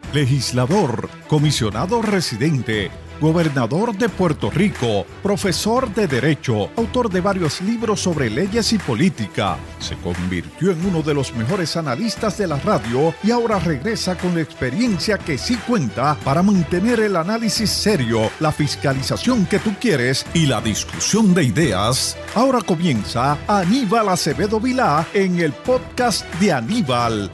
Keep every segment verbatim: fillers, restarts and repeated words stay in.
legislador, comisionado residente, gobernador de Puerto Rico, profesor de Derecho, autor de varios libros sobre leyes y política. Se convirtió en uno de los mejores analistas de la radio y ahora regresa con la experiencia que sí cuenta para mantener el análisis serio, la fiscalización que tú quieres y la discusión de ideas. Ahora comienza Aníbal Acevedo Vilá en el podcast de Aníbal.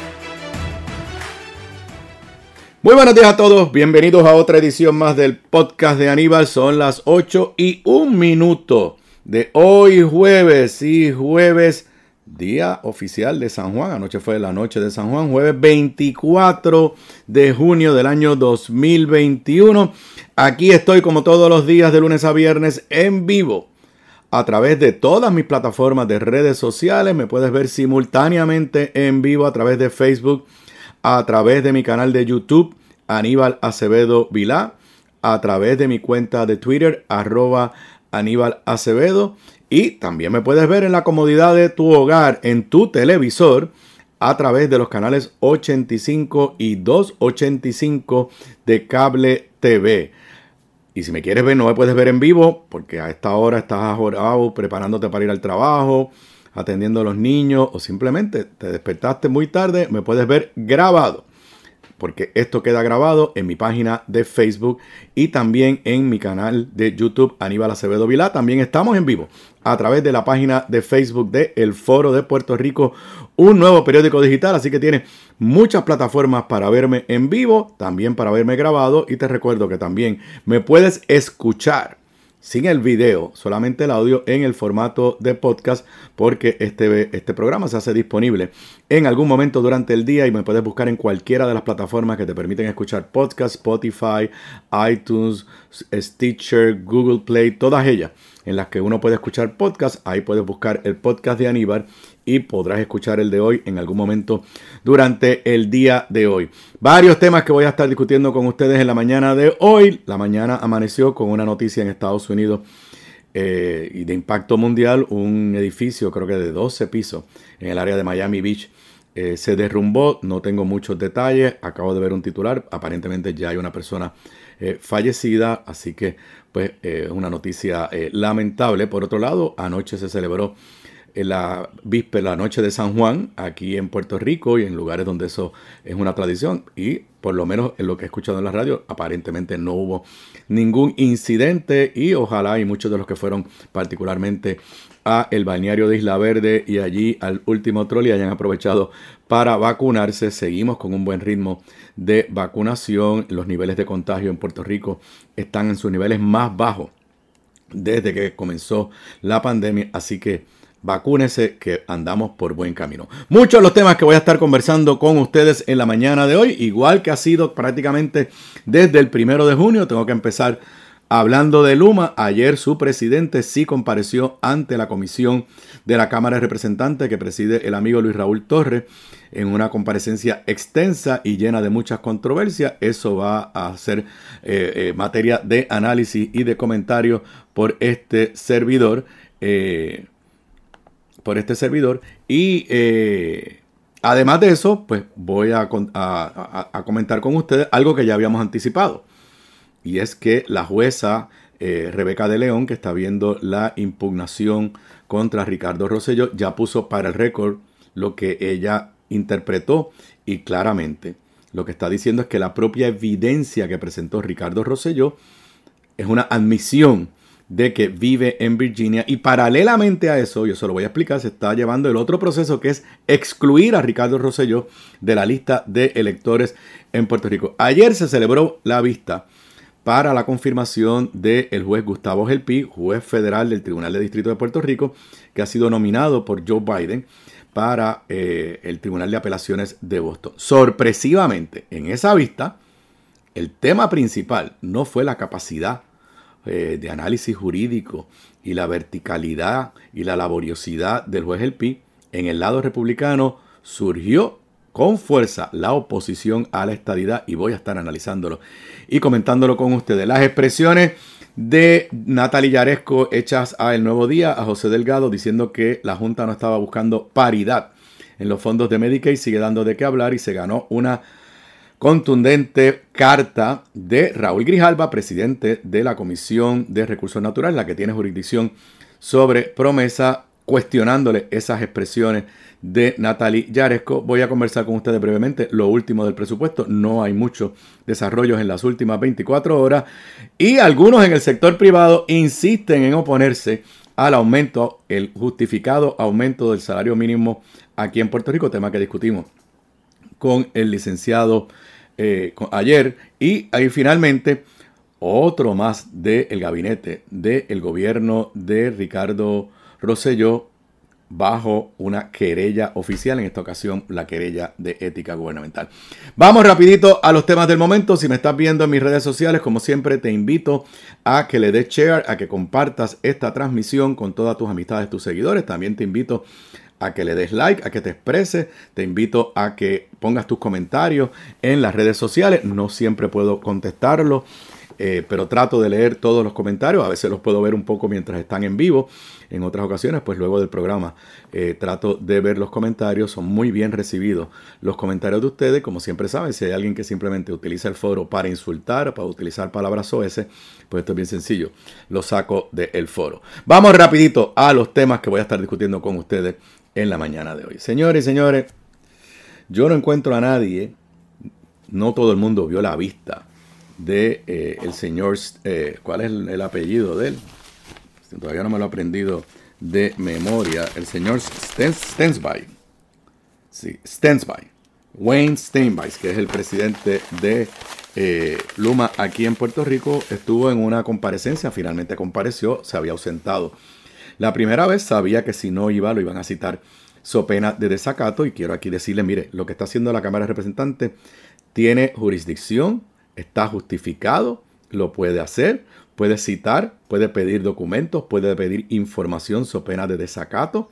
Muy buenos días a todos, bienvenidos a otra edición más del podcast de Aníbal. Son las ocho y un minuto de hoy jueves, sí, jueves, día oficial de San Juan. Anoche fue la noche de San Juan, jueves veinticuatro de junio del año dos mil veintiuno. Aquí estoy como todos los días de lunes a viernes en vivo a través de todas mis plataformas de redes sociales. Me puedes ver simultáneamente en vivo a través de Facebook, a través de mi canal de YouTube, Aníbal Acevedo Vilá, a través de mi cuenta de Twitter, arroba Aníbal Acevedo, y también me puedes ver en la comodidad de tu hogar, en tu televisor, a través de los canales ochenta y cinco y doscientos ochenta y cinco de Cable T V. Y si me quieres ver, no me puedes ver en vivo, porque a esta hora estás ajorado, preparándote para ir al trabajo, atendiendo a los niños, o simplemente te despertaste muy tarde, me puedes ver grabado, porque esto queda grabado en mi página de Facebook y también en mi canal de YouTube, Aníbal Acevedo Vilá. También estamos en vivo a través de la página de Facebook de El Foro de Puerto Rico, un nuevo periódico digital, así que tienes muchas plataformas para verme en vivo, también para verme grabado, y te recuerdo que también me puedes escuchar sin el video, solamente el audio en el formato de podcast, porque este, este programa se hace disponible en algún momento durante el día y me puedes buscar en cualquiera de las plataformas que te permiten escuchar podcast, Spotify, iTunes, Stitcher, Google Play, todas ellas en las que uno puede escuchar podcast. Ahí puedes buscar el podcast de Aníbal y podrás escuchar el de hoy en algún momento durante el día de hoy. Varios temas que voy a estar discutiendo con ustedes en la mañana de hoy. La mañana amaneció con una noticia en Estados Unidos eh, y de impacto mundial. Un edificio, creo que de doce pisos, en el área de Miami Beach, eh, se derrumbó. No tengo muchos detalles. Acabo de ver un titular. Aparentemente ya hay una persona eh, fallecida, así que pues es eh, una noticia eh, lamentable. Por otro lado, anoche se celebró en la víspera, la noche de San Juan, aquí en Puerto Rico y en lugares donde eso es una tradición, y por lo menos en lo que he escuchado en la radio, aparentemente no hubo ningún incidente, y ojalá y muchos de los que fueron particularmente a el balneario de Isla Verde y allí al último trolley hayan aprovechado para vacunarse. Seguimos con un buen ritmo de vacunación. Los niveles de contagio en Puerto Rico están en sus niveles más bajos desde que comenzó la pandemia, así que vacúnese, que andamos por buen camino. Muchos de los temas que voy a estar conversando con ustedes en la mañana de hoy, igual que ha sido prácticamente desde el primero de junio. Tengo que empezar hablando de Luma. Ayer su presidente sí compareció ante la comisión de la Cámara de Representantes que preside el amigo Luis Raúl Torres, en una comparecencia extensa y llena de muchas controversias. Eso va a ser eh, eh, materia de análisis y de comentarios por este servidor. Eh, por este servidor y eh, además de eso, pues voy a, a, a, a comentar con ustedes algo que ya habíamos anticipado, y es que la jueza eh, Rebeca de León, que está viendo la impugnación contra Ricardo Rosselló, ya puso para el récord lo que ella interpretó, y claramente lo que está diciendo es que la propia evidencia que presentó Ricardo Rosselló es una admisión de que vive en Virginia, y paralelamente a eso, yo se lo voy a explicar, se está llevando el otro proceso, que es excluir a Ricardo Rosselló de la lista de electores en Puerto Rico. Ayer se celebró la vista para la confirmación del juez Gustavo Gelpi, juez federal del Tribunal de Distrito de Puerto Rico, que ha sido nominado por Joe Biden para eh, el Tribunal de Apelaciones de Boston. Sorpresivamente, en esa vista, el tema principal no fue la capacidad Eh, de análisis jurídico y la verticalidad y la laboriosidad del juez Gelpi. En el lado republicano surgió con fuerza la oposición a la estadidad, y voy a estar analizándolo y comentándolo con ustedes. Las expresiones de Natalie Yaresco hechas a El Nuevo Día, a José Delgado, diciendo que la Junta no estaba buscando paridad en los fondos de Medicaid, sigue dando de qué hablar, y se ganó una contundente carta de Raúl Grijalva, presidente de la Comisión de Recursos Naturales, la que tiene jurisdicción sobre Promesa, cuestionándole esas expresiones de Natalie Yaresco. Voy a conversar con ustedes brevemente lo último del presupuesto. No hay muchos desarrollos en las últimas veinticuatro horas y algunos en el sector privado insisten en oponerse al aumento, el justificado aumento del salario mínimo aquí en Puerto Rico, tema que discutimos con el licenciado eh, con, ayer. Y ahí finalmente otro más del gabinete del gobierno de Ricardo Rosselló bajo una querella oficial, en esta ocasión la querella de ética gubernamental. Vamos rapidito a los temas del momento. Si me estás viendo en mis redes sociales, como siempre te invito a que le des share, a que compartas esta transmisión con todas tus amistades, tus seguidores. También te invito a que le des like, a que te expreses. Te invito a que pongas tus comentarios en las redes sociales. No siempre puedo contestarlo, eh, pero trato de leer todos los comentarios. A veces los puedo ver un poco mientras están en vivo. En otras ocasiones, pues luego del programa, eh, trato de ver los comentarios. Son muy bien recibidos los comentarios de ustedes. Como siempre saben, si hay alguien que simplemente utiliza el foro para insultar, para utilizar palabras soeces, pues esto es bien sencillo. Lo saco del foro. Vamos rapidito a los temas que voy a estar discutiendo con ustedes en la mañana de hoy. Señores y señores, yo no encuentro a nadie, no todo el mundo vio la vista de eh, el señor, eh, ¿cuál es el, el apellido de él? Todavía no me lo he aprendido de memoria. El señor Stensby. Sí, Stensby. Wayne Stensby, que es el presidente de eh, Luma aquí en Puerto Rico, estuvo en una comparecencia. Finalmente compareció, se había ausentado. La primera vez sabía que si no iba, lo iban a citar so pena de desacato. Y quiero aquí decirle, mire, lo que está haciendo la Cámara de Representantes tiene jurisdicción, está justificado, lo puede hacer. Puede citar, puede pedir documentos, puede pedir información so pena de desacato.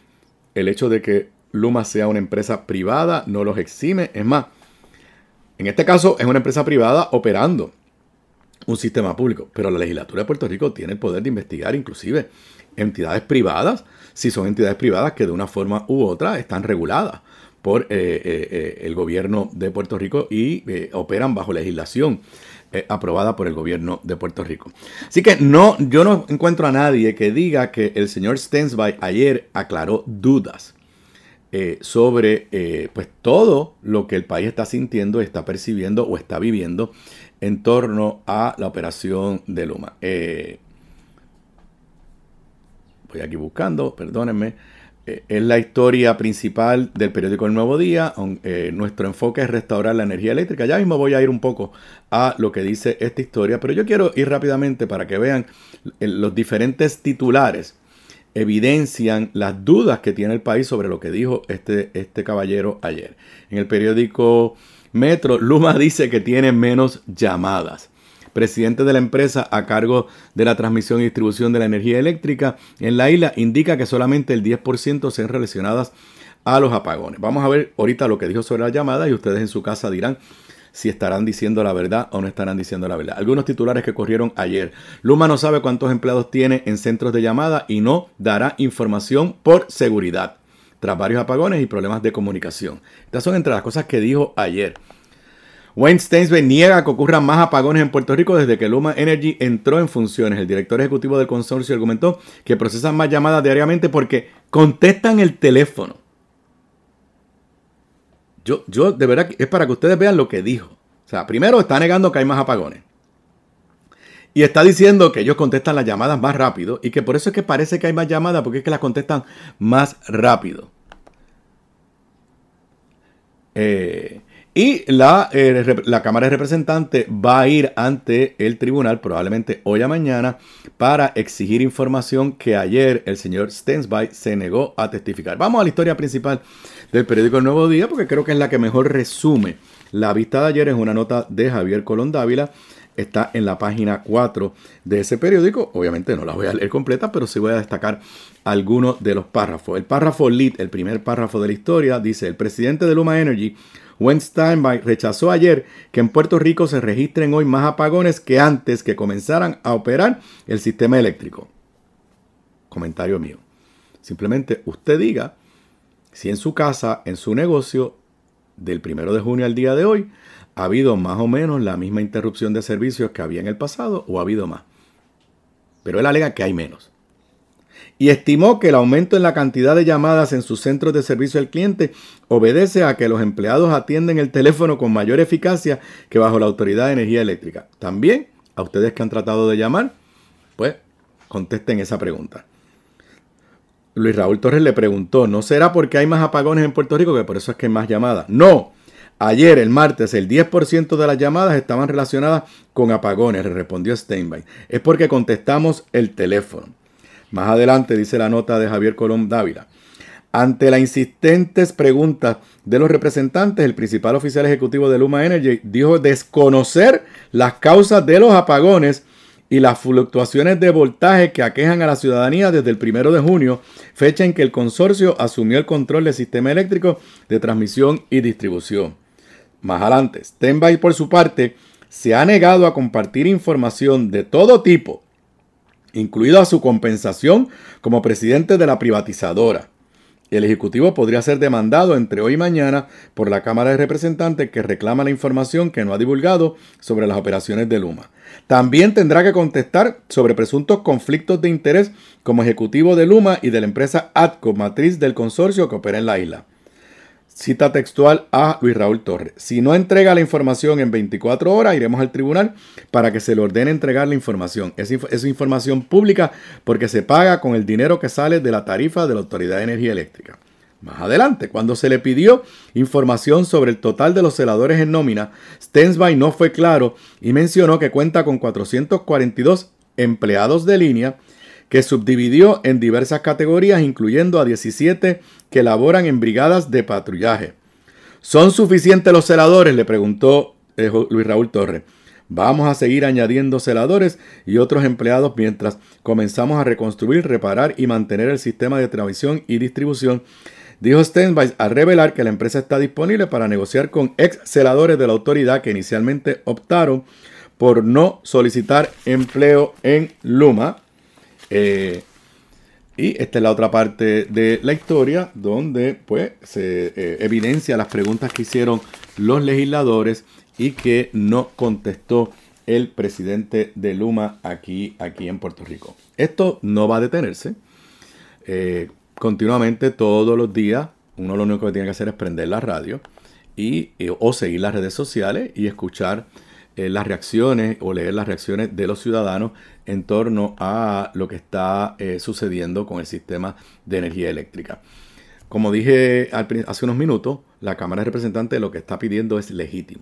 El hecho de que Luma sea una empresa privada no los exime. Es más, en este caso es una empresa privada operando un sistema público. Pero la legislatura de Puerto Rico tiene el poder de investigar inclusive entidades privadas, si son entidades privadas que de una forma u otra están reguladas por eh, eh, el gobierno de Puerto Rico y eh, operan bajo legislación Eh, aprobada por el gobierno de Puerto Rico. Así que no, yo no encuentro a nadie que diga que el señor Stensby ayer aclaró dudas eh, sobre eh, pues todo lo que el país está sintiendo, está percibiendo o está viviendo en torno a la operación de Luma. Eh, voy aquí buscando, perdónenme. Es la historia principal del periódico El Nuevo Día. Eh, nuestro enfoque es restaurar la energía eléctrica. Ya mismo voy a ir un poco a lo que dice esta historia, pero yo quiero ir rápidamente para que vean los diferentes titulares. Evidencian las dudas que tiene el país sobre lo que dijo este, este caballero ayer. En el periódico Metro, Luma dice que tiene menos llamadas. Presidente de la empresa a cargo de la transmisión y distribución de la energía eléctrica en la isla indica que solamente el diez por ciento sean relacionadas a los apagones. Vamos a ver ahorita lo que dijo sobre las llamadas y ustedes en su casa dirán si estarán diciendo la verdad o no estarán diciendo la verdad. Algunos titulares que corrieron ayer. Luma no sabe cuántos empleados tiene en centros de llamada y no dará información por seguridad tras varios apagones y problemas de comunicación. Estas son entre las cosas que dijo ayer. Wayne Stensby niega que ocurran más apagones en Puerto Rico desde que Luma Energy entró en funciones. El director ejecutivo del consorcio argumentó que procesan más llamadas diariamente porque contestan el teléfono. Yo, yo de verdad, es para que ustedes vean lo que dijo. O sea, primero está negando que hay más apagones. Y está diciendo que ellos contestan las llamadas más rápido y que por eso es que parece que hay más llamadas, porque es que las contestan más rápido. Eh... Y la, eh, la Cámara de Representantes va a ir ante el tribunal probablemente hoy a mañana para exigir información que ayer el señor Stensby se negó a testificar. Vamos a la historia principal del periódico El Nuevo Día porque creo que es la que mejor resume la vista de ayer. Es una nota de Javier Colón Dávila. Está en la página cuatro de ese periódico. Obviamente no la voy a leer completa, pero sí voy a destacar algunos de los párrafos. El párrafo lead, el primer párrafo de la historia, dice: el presidente de Luma Energy, Wayne Stensby, rechazó ayer que en Puerto Rico se registren hoy más apagones que antes que comenzaran a operar el sistema eléctrico. Comentario mío. Simplemente usted diga si en su casa, en su negocio, del primero de junio al día de hoy, ha habido más o menos la misma interrupción de servicios que había en el pasado o ha habido más. Pero él alega que hay menos. Y estimó que el aumento en la cantidad de llamadas en sus centros de servicio al cliente obedece a que los empleados atienden el teléfono con mayor eficacia que bajo la Autoridad de Energía Eléctrica. También, a ustedes que han tratado de llamar, pues contesten esa pregunta. Luis Raúl Torres le preguntó, ¿no será porque hay más apagones en Puerto Rico que por eso es que hay más llamadas? No. Ayer, el martes, el diez por ciento de las llamadas estaban relacionadas con apagones, le respondió Steinby. Es porque contestamos el teléfono. Más adelante dice la nota de Javier Colón Dávila. Ante las insistentes preguntas de los representantes, el principal oficial ejecutivo de Luma Energy dijo desconocer las causas de los apagones y las fluctuaciones de voltaje que aquejan a la ciudadanía desde el primero de junio, fecha en que el consorcio asumió el control del sistema eléctrico de transmisión y distribución. Más adelante, Steinby por su parte se ha negado a compartir información de todo tipo, incluida su compensación como presidente de la privatizadora. El ejecutivo podría ser demandado entre hoy y mañana por la Cámara de Representantes que reclama la información que no ha divulgado sobre las operaciones de Luma. También tendrá que contestar sobre presuntos conflictos de interés como ejecutivo de Luma y de la empresa ATCO, matriz del consorcio que opera en la isla. Cita textual a Luis Raúl Torres. Si no entrega la información en veinticuatro horas, iremos al tribunal para que se le ordene entregar la información. Es, inf- es información pública porque se paga con el dinero que sale de la tarifa de la Autoridad de Energía Eléctrica. Más adelante, cuando se le pidió información sobre el total de los celadores en nómina, Steinby no fue claro y mencionó que cuenta con cuatrocientos cuarenta y dos empleados de línea que subdividió en diversas categorías, incluyendo a diecisiete que laboran en brigadas de patrullaje. ¿Son suficientes los celadores?, le preguntó eh, Luis Raúl Torres. Vamos a seguir añadiendo celadores y otros empleados mientras comenzamos a reconstruir, reparar y mantener el sistema de transmisión y distribución, dijo Steinby al revelar que la empresa está disponible para negociar con ex celadores de la autoridad que inicialmente optaron por no solicitar empleo en Luma. Eh, y esta es la otra parte de la historia donde pues se eh, evidencia las preguntas que hicieron los legisladores y que no contestó el presidente de Luma aquí, aquí en Puerto Rico. Esto no va a detenerse. Eh, continuamente, todos los días, uno lo único que tiene que hacer es prender la radio y, eh, o seguir las redes sociales y escuchar eh, las reacciones o leer las reacciones de los ciudadanos en torno a lo que está eh, sucediendo con el sistema de energía eléctrica. Como dije al, hace unos minutos, la Cámara de Representantes lo que está pidiendo es legítimo.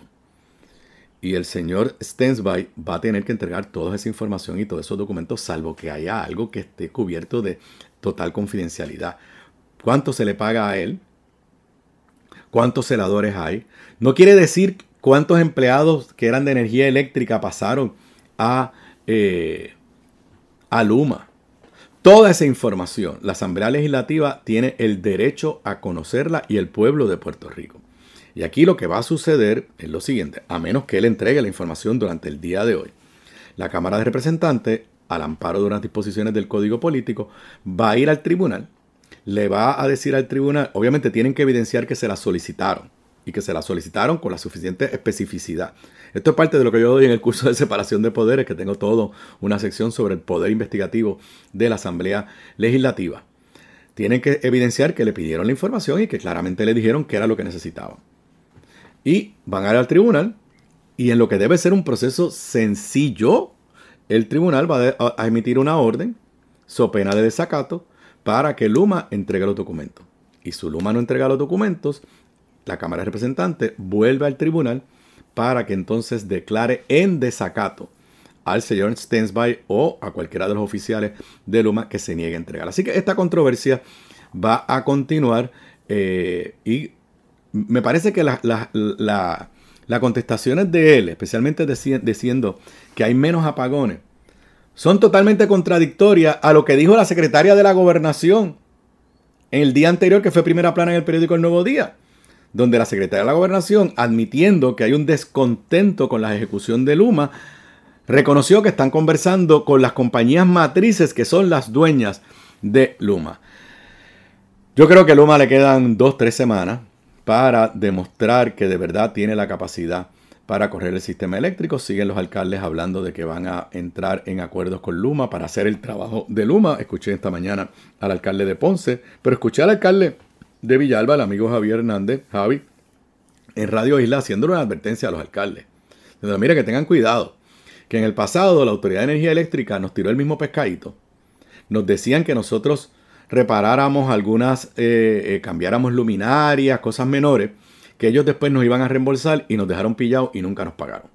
Y el señor Steinby va a tener que entregar toda esa información y todos esos documentos, salvo que haya algo que esté cubierto de total confidencialidad. ¿Cuánto se le paga a él? ¿Cuántos celadores hay? No quiere decir cuántos empleados que eran de energía eléctrica pasaron a, eh, a Luma. Toda esa información, la Asamblea Legislativa tiene el derecho a conocerla y el pueblo de Puerto Rico. Y aquí lo que va a suceder es lo siguiente, a menos que él entregue la información durante el día de hoy. La Cámara de Representantes, al amparo de unas disposiciones del Código Político, va a ir al tribunal, le va a decir al tribunal, obviamente tienen que evidenciar que se la solicitaron y que se la solicitaron con la suficiente especificidad. Esto es parte de lo que yo doy en el curso de separación de poderes, que tengo toda una sección sobre el poder investigativo de la Asamblea Legislativa. Tienen que evidenciar que le pidieron la información y que claramente le dijeron que era lo que necesitaban. Y van a ir al tribunal y en lo que debe ser un proceso sencillo, el tribunal va a emitir una orden, so pena de desacato, para que Luma entregue los documentos. Y si Luma no entrega los documentos, la Cámara de Representantes vuelve al tribunal para que entonces declare en desacato al señor Steinby o a cualquiera de los oficiales de Luma que se niegue a entregar. Así que esta controversia va a continuar eh, y me parece que las la, la, la contestaciones de él, especialmente deci- diciendo que hay menos apagones, son totalmente contradictorias a lo que dijo la secretaria de la Gobernación en el día anterior, que fue primera plana en el periódico El Nuevo Día, donde la secretaria de la Gobernación, admitiendo que hay un descontento con la ejecución de Luma, reconoció que están conversando con las compañías matrices que son las dueñas de Luma. Yo creo que a Luma le quedan dos, tres semanas para demostrar que de verdad tiene la capacidad para correr el sistema eléctrico. Siguen los alcaldes hablando de que van a entrar en acuerdos con Luma para hacer el trabajo de Luma. Escuché esta mañana al alcalde de Ponce, pero escuché al alcalde de Villalba, el amigo Javier Hernández, Javi, en Radio Isla, haciéndole una advertencia a los alcaldes. Entonces, mira, que tengan cuidado, que en el pasado la Autoridad de Energía Eléctrica nos tiró el mismo pescadito. Nos decían que nosotros reparáramos algunas, eh, eh, cambiáramos luminarias, cosas menores, que ellos después nos iban a reembolsar y nos dejaron pillados y nunca nos pagaron.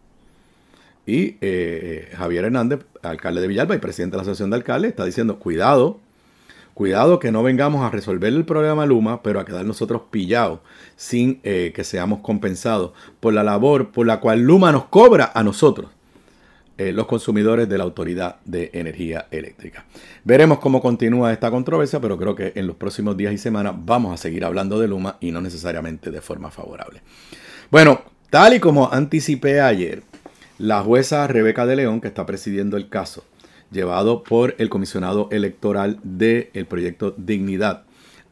Y eh, Javier Hernández, alcalde de Villalba y presidente de la Asociación de Alcaldes, está diciendo, cuidado, cuidado que no vengamos a resolver el problema Luma, pero a quedar nosotros pillados sin eh, que seamos compensados por la labor por la cual Luma nos cobra a nosotros, eh, los consumidores de la Autoridad de Energía Eléctrica. Veremos cómo continúa esta controversia, pero creo que en los próximos días y semanas vamos a seguir hablando de Luma y no necesariamente de forma favorable. Bueno, tal y como anticipé ayer, la jueza Rebeca de León, que está presidiendo el caso llevado por el comisionado electoral del proyecto Dignidad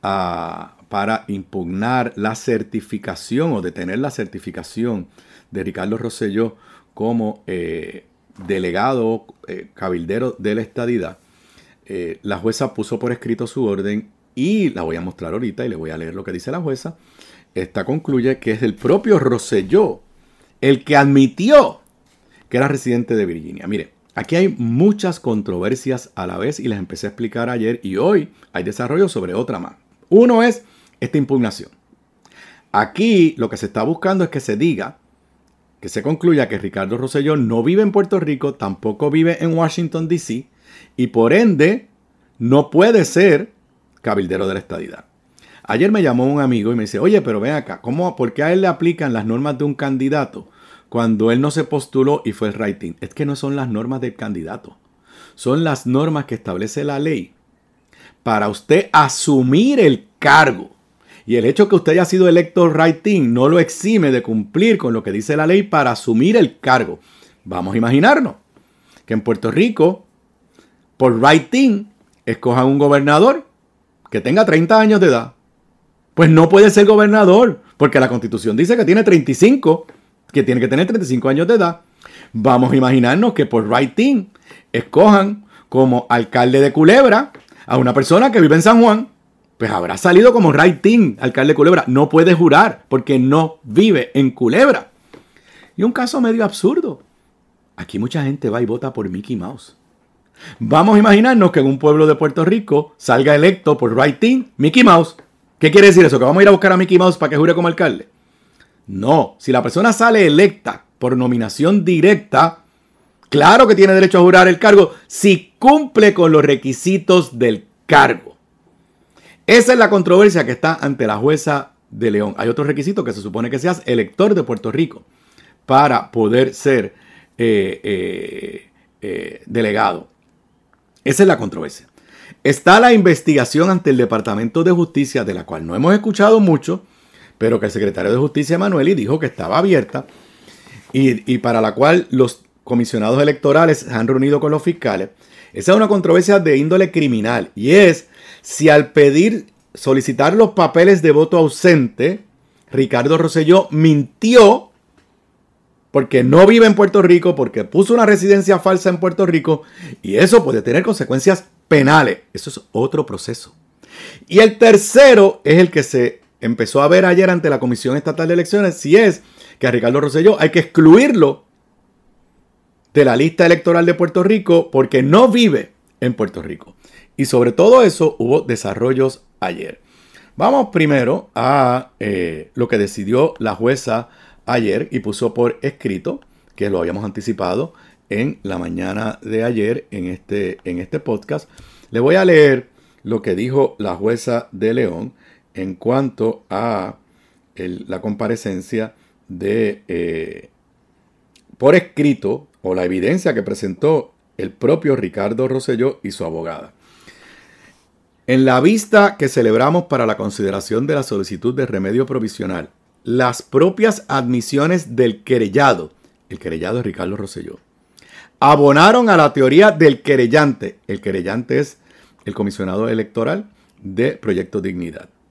a, para impugnar la certificación o detener la certificación de Ricardo Rosselló como eh, delegado eh, cabildero de la estadidad. Eh, la jueza puso por escrito su orden y la voy a mostrar ahorita y le voy a leer lo que dice la jueza. Esta concluye que es el propio Rosselló el que admitió que era residente de Virginia. Mire, aquí hay muchas controversias a la vez y les empecé a explicar ayer y hoy hay desarrollo sobre otra más. Uno es esta impugnación. Aquí lo que se está buscando es que se diga, que se concluya que Ricardo Rosselló no vive en Puerto Rico, tampoco vive en Washington, D C y por ende no puede ser cabildero de la estadidad. Ayer me llamó un amigo y me dice, oye, pero ven acá, ¿cómo, ¿por qué a él le aplican las normas de un candidato cuando él no se postuló y fue el writing? Es que no son las normas del candidato. Son las normas que establece la ley para usted asumir el cargo. Y el hecho que usted haya sido electo writing no lo exime de cumplir con lo que dice la ley para asumir el cargo. Vamos a imaginarnos que en Puerto Rico, por writing, escojan un gobernador que tenga treinta años de edad. Pues no puede ser gobernador, porque la Constitución dice que tiene treinta y cinco, que tiene que tener treinta y cinco años de edad. Vamos a imaginarnos que por writing escojan como alcalde de Culebra a una persona que vive en San Juan. Pues habrá salido como writing alcalde de Culebra. No puede jurar porque no vive en Culebra. Y un caso medio absurdo. Aquí mucha gente va y vota por Mickey Mouse. Vamos a imaginarnos que en un pueblo de Puerto Rico salga electo por writing Mickey Mouse. ¿Qué quiere decir eso? ¿Que vamos a ir a buscar a Mickey Mouse para que jure como alcalde? No. Si la persona sale electa por nominación directa, claro que tiene derecho a jurar el cargo si cumple con los requisitos del cargo. Esa es la controversia que está ante la jueza de León. Hay otros requisitos que se supone que seas elector de Puerto Rico para poder ser eh, eh, eh, delegado. Esa es la controversia. Está la investigación ante el Departamento de Justicia, de la cual no hemos escuchado mucho, pero que el secretario de Justicia, Emanueli, dijo que estaba abierta y, y para la cual los comisionados electorales se han reunido con los fiscales. Esa es una controversia de índole criminal y es si al pedir, solicitar los papeles de voto ausente, Ricardo Rosselló mintió porque no vive en Puerto Rico, porque puso una residencia falsa en Puerto Rico y eso puede tener consecuencias penales. Eso es otro proceso. Y el tercero es el que se empezó a ver ayer ante la Comisión Estatal de Elecciones, si es que a Ricardo Rosselló hay que excluirlo de la lista electoral de Puerto Rico porque no vive en Puerto Rico. Y sobre todo eso hubo desarrollos ayer. Vamos primero a eh, lo que decidió la jueza ayer y puso por escrito, que lo habíamos anticipado en la mañana de ayer en este, en este podcast. Le voy a leer lo que dijo la jueza de León en cuanto a el, la comparecencia de eh, por escrito o la evidencia que presentó el propio Ricardo Rosselló y su abogada. En la vista que celebramos para la consideración de la solicitud de remedio provisional, las propias admisiones del querellado, el querellado es Ricardo Rosselló, abonaron a la teoría del querellante. El querellante es el comisionado electoral de Proyecto Dignidad.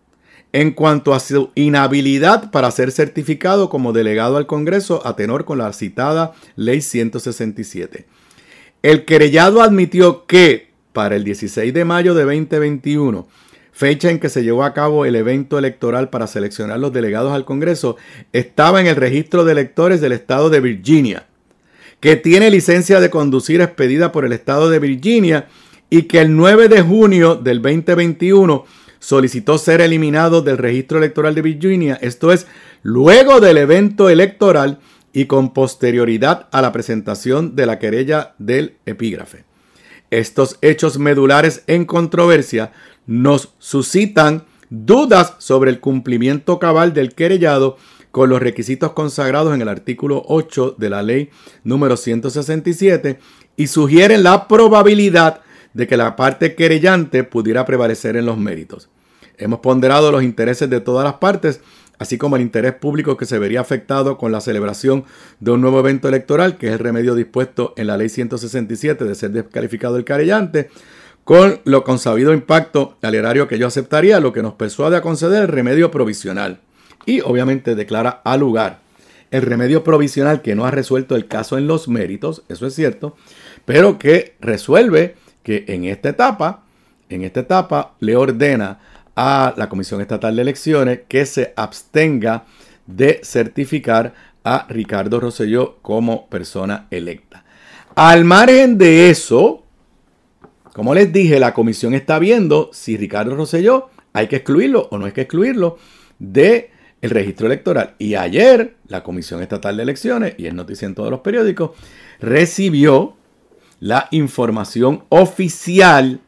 en cuanto a su inhabilidad para ser certificado como delegado al Congreso a tenor con la citada Ley ciento sesenta y siete. El querellado admitió que para el dieciséis de mayo de veinte veintiuno, fecha en que se llevó a cabo el evento electoral para seleccionar los delegados al Congreso, estaba en el registro de electores del estado de Virginia, que tiene licencia de conducir expedida por el estado de Virginia y que el nueve de junio del veinte veintiuno solicitó ser eliminado del registro electoral de Virginia, esto es, luego del evento electoral y con posterioridad a la presentación de la querella del epígrafe. Estos hechos medulares en controversia nos suscitan dudas sobre el cumplimiento cabal del querellado con los requisitos consagrados en el artículo ocho de la ley número ciento sesenta y siete y sugieren la probabilidad de que la parte querellante pudiera prevalecer en los méritos. Hemos ponderado los intereses de todas las partes, así como el interés público que se vería afectado con la celebración de un nuevo evento electoral, que es el remedio dispuesto en la ley ciento sesenta y siete de ser descalificado el querellante, con lo consabido impacto al erario que ello aceptaría, lo que nos persuade a conceder el remedio provisional. Y obviamente declara al lugar el remedio provisional que no ha resuelto el caso en los méritos, eso es cierto, pero que resuelve que en esta etapa, en esta etapa le ordena a la Comisión Estatal de Elecciones que se abstenga de certificar a Ricardo Rosselló como persona electa. Al margen de eso, como les dije, la comisión está viendo si Ricardo Rosselló hay que excluirlo o no hay que excluirlo del registro electoral. Y ayer la Comisión Estatal de Elecciones, y es noticia en todos los periódicos, recibió la información oficial,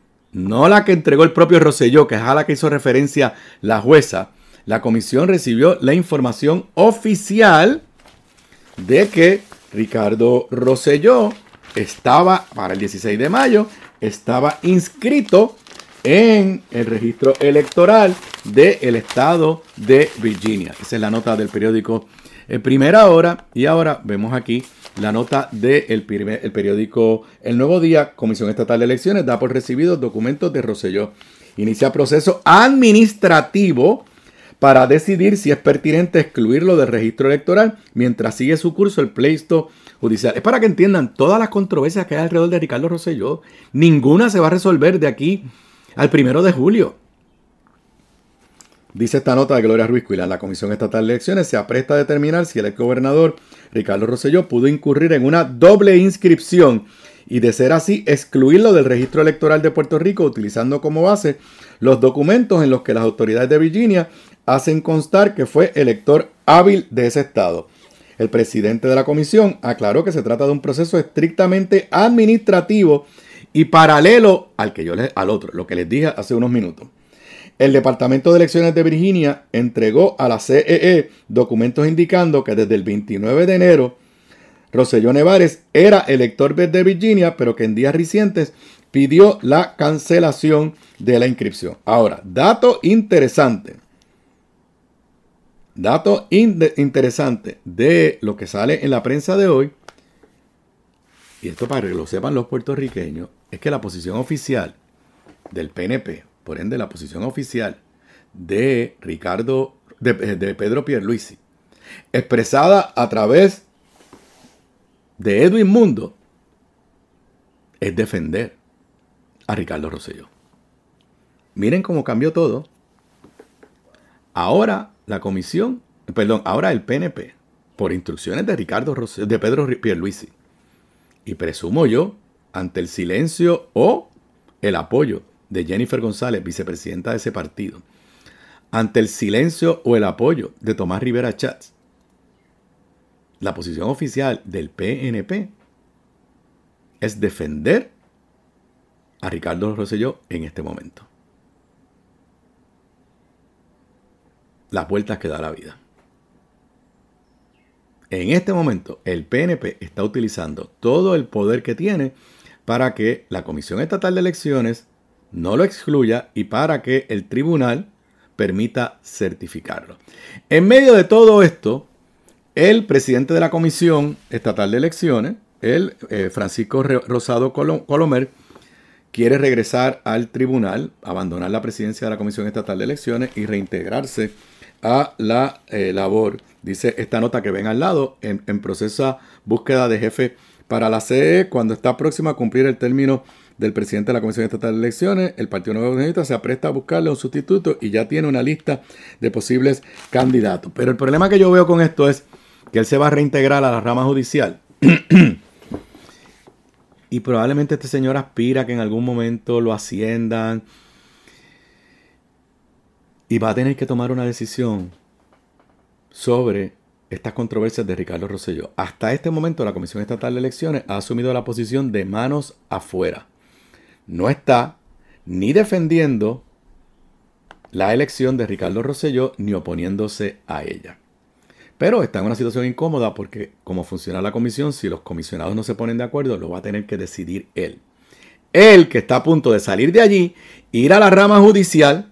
no la que entregó el propio Rosselló, que es a la que hizo referencia la jueza. La comisión recibió la información oficial de que Ricardo Rosselló estaba, para el dieciséis de mayo, estaba inscrito en el registro electoral del estado de Virginia. Esa es la nota del periódico eh, Primera Hora. Y ahora vemos aquí la nota del primer, el periódico El Nuevo Día. Comisión Estatal de Elecciones da por recibidos documentos de Rosselló. Inicia proceso administrativo para decidir si es pertinente excluirlo del registro electoral mientras sigue su curso el pleito judicial. Es para que entiendan todas las controversias que hay alrededor de Ricardo Rosselló. Ninguna se va a resolver de aquí al primero de julio. Dice esta nota de Gloria Ruiz Cuilán: la Comisión Estatal de Elecciones se apresta a determinar si el exgobernador Ricardo Rosselló pudo incurrir en una doble inscripción y, de ser así, excluirlo del registro electoral de Puerto Rico utilizando como base los documentos en los que las autoridades de Virginia hacen constar que fue elector hábil de ese estado. El presidente de la comisión aclaró que se trata de un proceso estrictamente administrativo y paralelo al que yo les, al otro, lo que les dije hace unos minutos. El Departamento de Elecciones de Virginia entregó a la C E E documentos indicando que desde el veintinueve de enero Rosselló Nevares era elector de Virginia, pero que en días recientes pidió la cancelación de la inscripción. Ahora, dato interesante. Dato in- interesante de lo que sale en la prensa de hoy, y esto para que lo sepan los puertorriqueños, es que la posición oficial del P N P, por ende la posición oficial de Ricardo, de, de Pedro Pierluisi, expresada a través de Edwin Mundo, es defender a Ricardo Rosselló. Miren cómo cambió todo. Ahora la comisión, perdón, ahora el P N P, por instrucciones de Ricardo Rosselló, de Pedro Pierluisi, y presumo yo, ante el silencio o el apoyo de Jennifer González, vicepresidenta de ese partido, ante el silencio o el apoyo de Tomás Rivera Chats, la posición oficial del P N P es defender a Ricardo Rosselló en este momento. Las vueltas que da la vida. En este momento, el P N P está utilizando todo el poder que tiene para que la Comisión Estatal de Elecciones no lo excluya y para que el tribunal permita certificarlo. En medio de todo esto, el presidente de la Comisión Estatal de Elecciones, el eh, Francisco Rosado Colomer, quiere regresar al tribunal, abandonar la presidencia de la Comisión Estatal de Elecciones y reintegrarse a la eh, labor. Dice esta nota que ven al lado, en, en proceso búsqueda de jefe para la C E, cuando está próxima a cumplir el término del presidente de la Comisión Estatal de Elecciones, el Partido Nuevo Progresista se apresta a buscarle un sustituto y ya tiene una lista de posibles candidatos. Pero el problema que yo veo con esto es que él se va a reintegrar a la rama judicial. Y probablemente este señor aspira a que en algún momento lo asciendan. Y va a tener que tomar una decisión sobre estas controversias de Ricardo Rosselló. Hasta este momento la Comisión Estatal de Elecciones ha asumido la posición de manos afuera. No está ni defendiendo la elección de Ricardo Rosselló ni oponiéndose a ella. Pero está en una situación incómoda porque como funciona la comisión, si los comisionados no se ponen de acuerdo, lo va a tener que decidir él. Él que está a punto de salir de allí, ir a la rama judicial,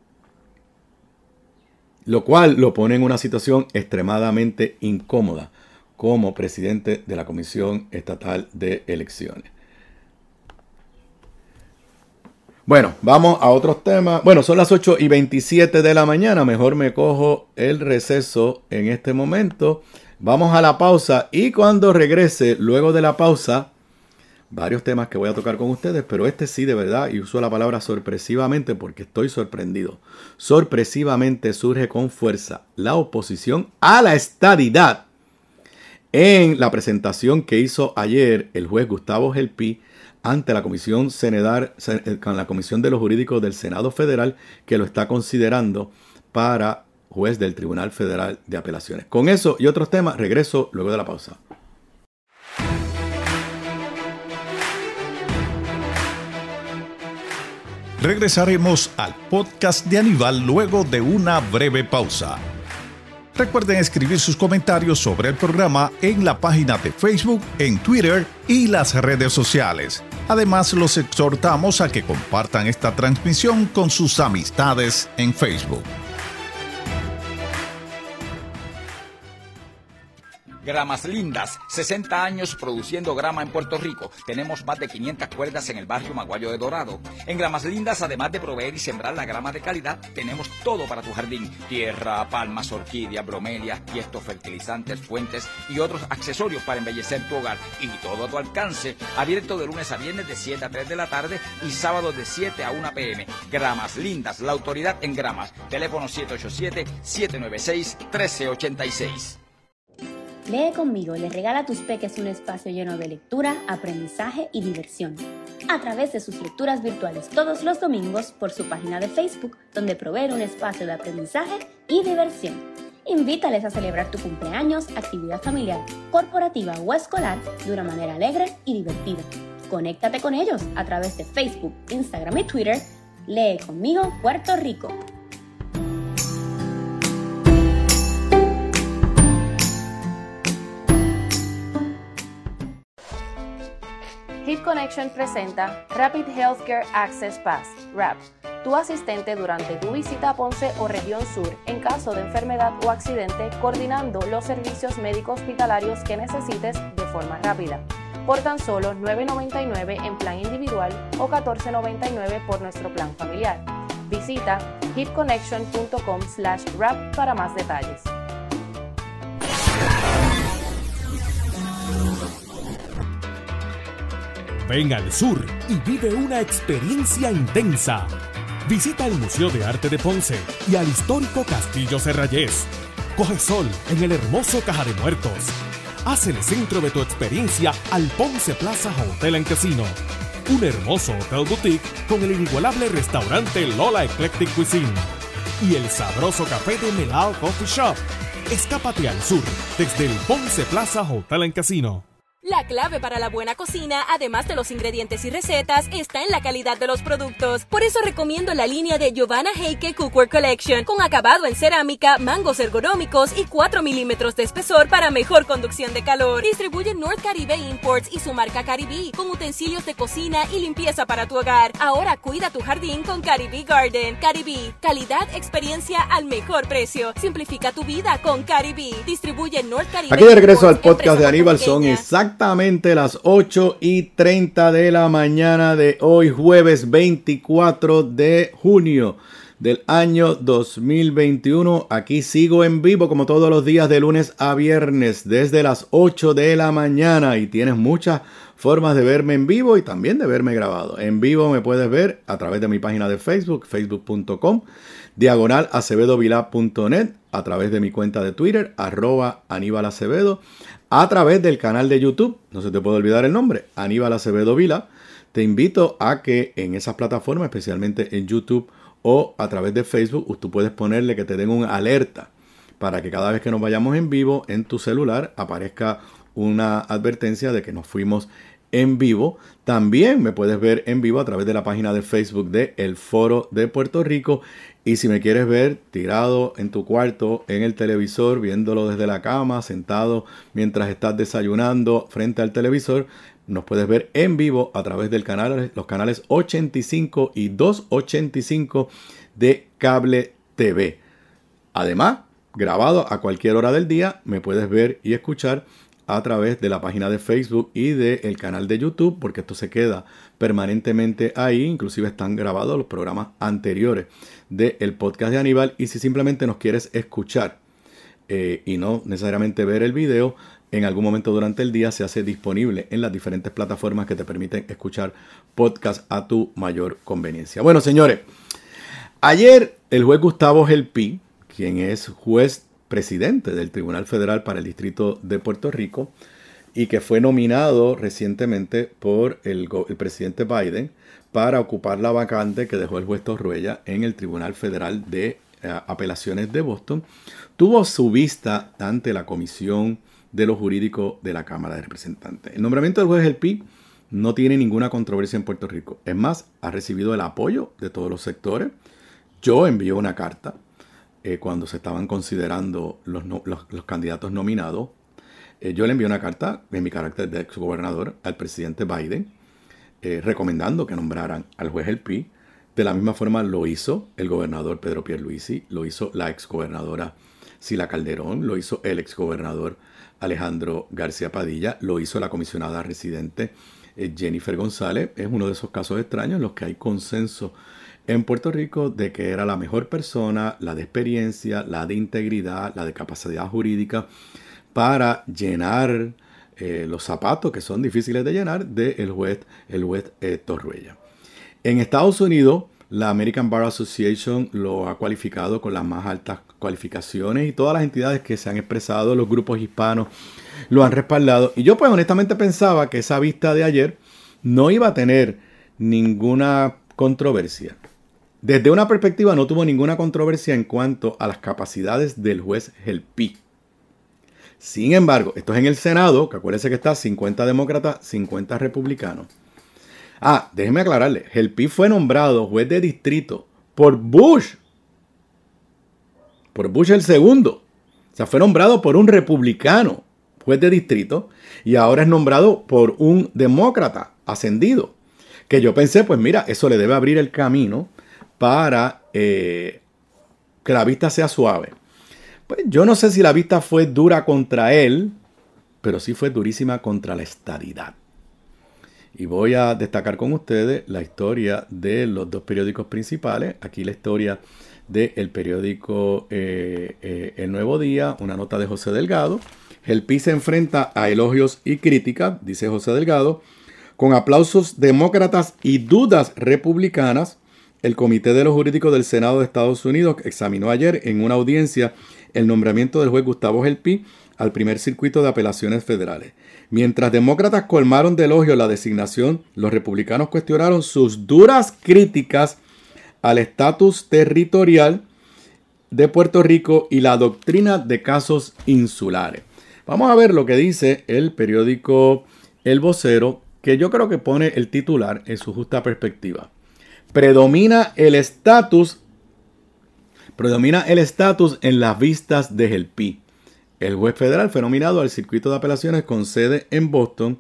lo cual lo pone en una situación extremadamente incómoda como presidente de la Comisión Estatal de Elecciones. Bueno, vamos a otros temas. Bueno, son las ocho y veintisiete de la mañana. Mejor me cojo el receso en este momento. Vamos a la pausa y cuando regrese, luego de la pausa, varios temas que voy a tocar con ustedes, pero este sí de verdad, y uso la palabra sorpresivamente porque estoy sorprendido. Sorpresivamente surge con fuerza la oposición a la estadidad en la presentación que hizo ayer el juez Gustavo Gelpi ante la Comisión Senedar, con la Comisión de los Jurídicos del Senado Federal, que lo está considerando para juez del Tribunal Federal de Apelaciones. Con eso y otros temas, regreso luego de la pausa. Regresaremos al podcast de Aníbal luego de una breve pausa. Recuerden escribir sus comentarios sobre el programa en la página de Facebook, en Twitter y las redes sociales. Además, los exhortamos a que compartan esta transmisión con sus amistades en Facebook. Gramas Lindas, sesenta años produciendo grama en Puerto Rico. Tenemos más de quinientas cuerdas en el barrio Maguayo de Dorado. En Gramas Lindas, además de proveer y sembrar la grama de calidad, tenemos todo para tu jardín. Tierra, palmas, orquídeas, bromelias, tiestos, fertilizantes, fuentes y otros accesorios para embellecer tu hogar. Y todo a tu alcance. Abierto de lunes a viernes de siete a tres de la tarde y sábados de siete a una p m Gramas Lindas, la autoridad en gramas. Teléfono siete ocho siete, siete nueve seis, uno tres ocho seis. Lee conmigo les regala a tus peques un espacio lleno de lectura, aprendizaje y diversión. A través de sus lecturas virtuales todos los domingos por su página de Facebook, donde provee un espacio de aprendizaje y diversión. Invítales a celebrar tu cumpleaños, actividad familiar, corporativa o escolar de una manera alegre y divertida. Conéctate con ellos a través de Facebook, Instagram y Twitter. Lee conmigo Puerto Rico. Hip Connection presenta Rapid Healthcare Access Pass, R A P, tu asistente durante tu visita a Ponce o región sur en caso de enfermedad o accidente, coordinando los servicios médicos hospitalarios que necesites de forma rápida. Por tan solo nueve noventa y nueve en plan individual o catorce noventa y nueve por nuestro plan familiar. Visita hip connection punto com slash rap para más detalles. Ven al sur y vive una experiencia intensa. Visita el Museo de Arte de Ponce y al histórico Castillo Serrayés. Coge sol en el hermoso Caja de Muertos. Haz el centro de tu experiencia al Ponce Plaza Hotel and Casino. Un hermoso hotel boutique con el inigualable restaurante Lola Eclectic Cuisine. Y el sabroso café de Melao Coffee Shop. Escápate al sur desde el Ponce Plaza Hotel and Casino. La clave para la buena cocina, además de los ingredientes y recetas, está en la calidad de los productos. Por eso recomiendo la línea de Giovanna Heike Cookware Collection, con acabado en cerámica, mangos ergonómicos y cuatro milímetros de espesor para mejor conducción de calor. Distribuye North Caribe Imports y su marca Caribe, con utensilios de cocina y limpieza para tu hogar. Ahora cuida tu jardín con Caribe Garden. Caribe, calidad, experiencia al mejor precio. Simplifica tu vida con Caribe. Distribuye North Caribe. Aquí de regreso Imports, al podcast de Aníbal, son exactamente exactamente las ocho y treinta de la mañana de hoy, jueves veinticuatro de junio del año dos mil veintiuno. Aquí sigo en vivo como todos los días de lunes a viernes desde las ocho de la mañana y tienes muchas formas de verme en vivo y también de verme grabado. En vivo me puedes ver a través de mi página de Facebook, facebook punto com, diagonal acevedo vilá punto net, a través de mi cuenta de Twitter, arroba Aníbal Acevedo, a través del canal de YouTube, no se te puede olvidar el nombre, Aníbal Acevedo Vilá. Te invito a que en esas plataformas, especialmente en YouTube o a través de Facebook, tú puedes ponerle que te den una alerta para que cada vez que nos vayamos en vivo en tu celular aparezca una advertencia de que nos fuimos en vivo. También me puedes ver en vivo a través de la página de Facebook de El Foro de Puerto Rico. Y si me quieres ver tirado en tu cuarto, en el televisor, viéndolo desde la cama, sentado mientras estás desayunando frente al televisor, nos puedes ver en vivo a través del canal, los canales ochenta y cinco y doscientos ochenta y cinco de Cable T V. Además, grabado a cualquier hora del día, me puedes ver y escuchar a través de la página de Facebook y del canal de YouTube, porque esto se queda permanentemente ahí. Inclusive están grabados los programas anteriores del podcast de Aníbal. Y si simplemente nos quieres escuchar eh, y no necesariamente ver el video, en algún momento durante el día se hace disponible en las diferentes plataformas que te permiten escuchar podcast a tu mayor conveniencia. Bueno, señores, ayer el juez Gustavo Gelpi, quien es juez presidente del Tribunal Federal para el Distrito de Puerto Rico y que fue nominado recientemente por el, el presidente Biden para ocupar la vacante que dejó el juez Torruella en el Tribunal Federal de eh, Apelaciones de Boston, tuvo su vista ante la Comisión de lo Jurídico de la Cámara de Representantes. El nombramiento del juez Gelpi no tiene ninguna controversia en Puerto Rico. Es más, ha recibido el apoyo de todos los sectores. Yo envié una carta Eh, cuando se estaban considerando los, no, los, los candidatos nominados. Eh, yo le envié una carta en mi carácter de exgobernador al presidente Biden, eh, recomendando que nombraran al juez Gelpi. De la misma forma lo hizo el gobernador Pedro Pierluisi, lo hizo la exgobernadora Sila Calderón, lo hizo el exgobernador Alejandro García Padilla, lo hizo la comisionada residente eh, Jennifer González. Es uno de esos casos extraños en los que hay consenso en Puerto Rico de que era la mejor persona, la de experiencia, la de integridad, la de capacidad jurídica para llenar eh, los zapatos que son difíciles de llenar del juez, el juez eh, Torruella. En Estados Unidos, la American Bar Association lo ha cualificado con las más altas cualificaciones y todas las entidades que se han expresado, los grupos hispanos, lo han respaldado. Y yo pues honestamente pensaba que esa vista de ayer no iba a tener ninguna controversia. Desde una perspectiva no tuvo ninguna controversia en cuanto a las capacidades del juez Gelpi. Sin embargo, esto es en el Senado, que acuérdense que está cincuenta demócratas, cincuenta republicanos. Ah, déjenme aclararle, Gelpi fue nombrado juez de distrito por Bush. Por Bush el segundo. O sea, fue nombrado por un republicano, juez de distrito, y ahora es nombrado por un demócrata ascendido. Que yo pensé, pues mira, eso le debe abrir el camino para eh, que la vista sea suave. Pues yo no sé si la vista fue dura contra él, pero sí fue durísima contra la estadidad. Y voy a destacar con ustedes la historia de los dos periódicos principales. Aquí la historia del periódico eh, eh, El Nuevo Día, una nota de José Delgado. Gelpi se enfrenta a elogios y críticas, dice José Delgado, con aplausos demócratas y dudas republicanas. El Comité de los Jurídicos del Senado de Estados Unidos examinó ayer en una audiencia el nombramiento del juez Gustavo Gelpi al primer circuito de apelaciones federales. Mientras demócratas colmaron de elogio la designación, los republicanos cuestionaron sus duras críticas al estatus territorial de Puerto Rico y la doctrina de casos insulares. Vamos a ver lo que dice el periódico El Vocero, que yo creo que pone el titular en su justa perspectiva. Predomina el estatus, predomina el estatus en las vistas de Gelpi. El juez federal fue nominado al circuito de apelaciones con sede en Boston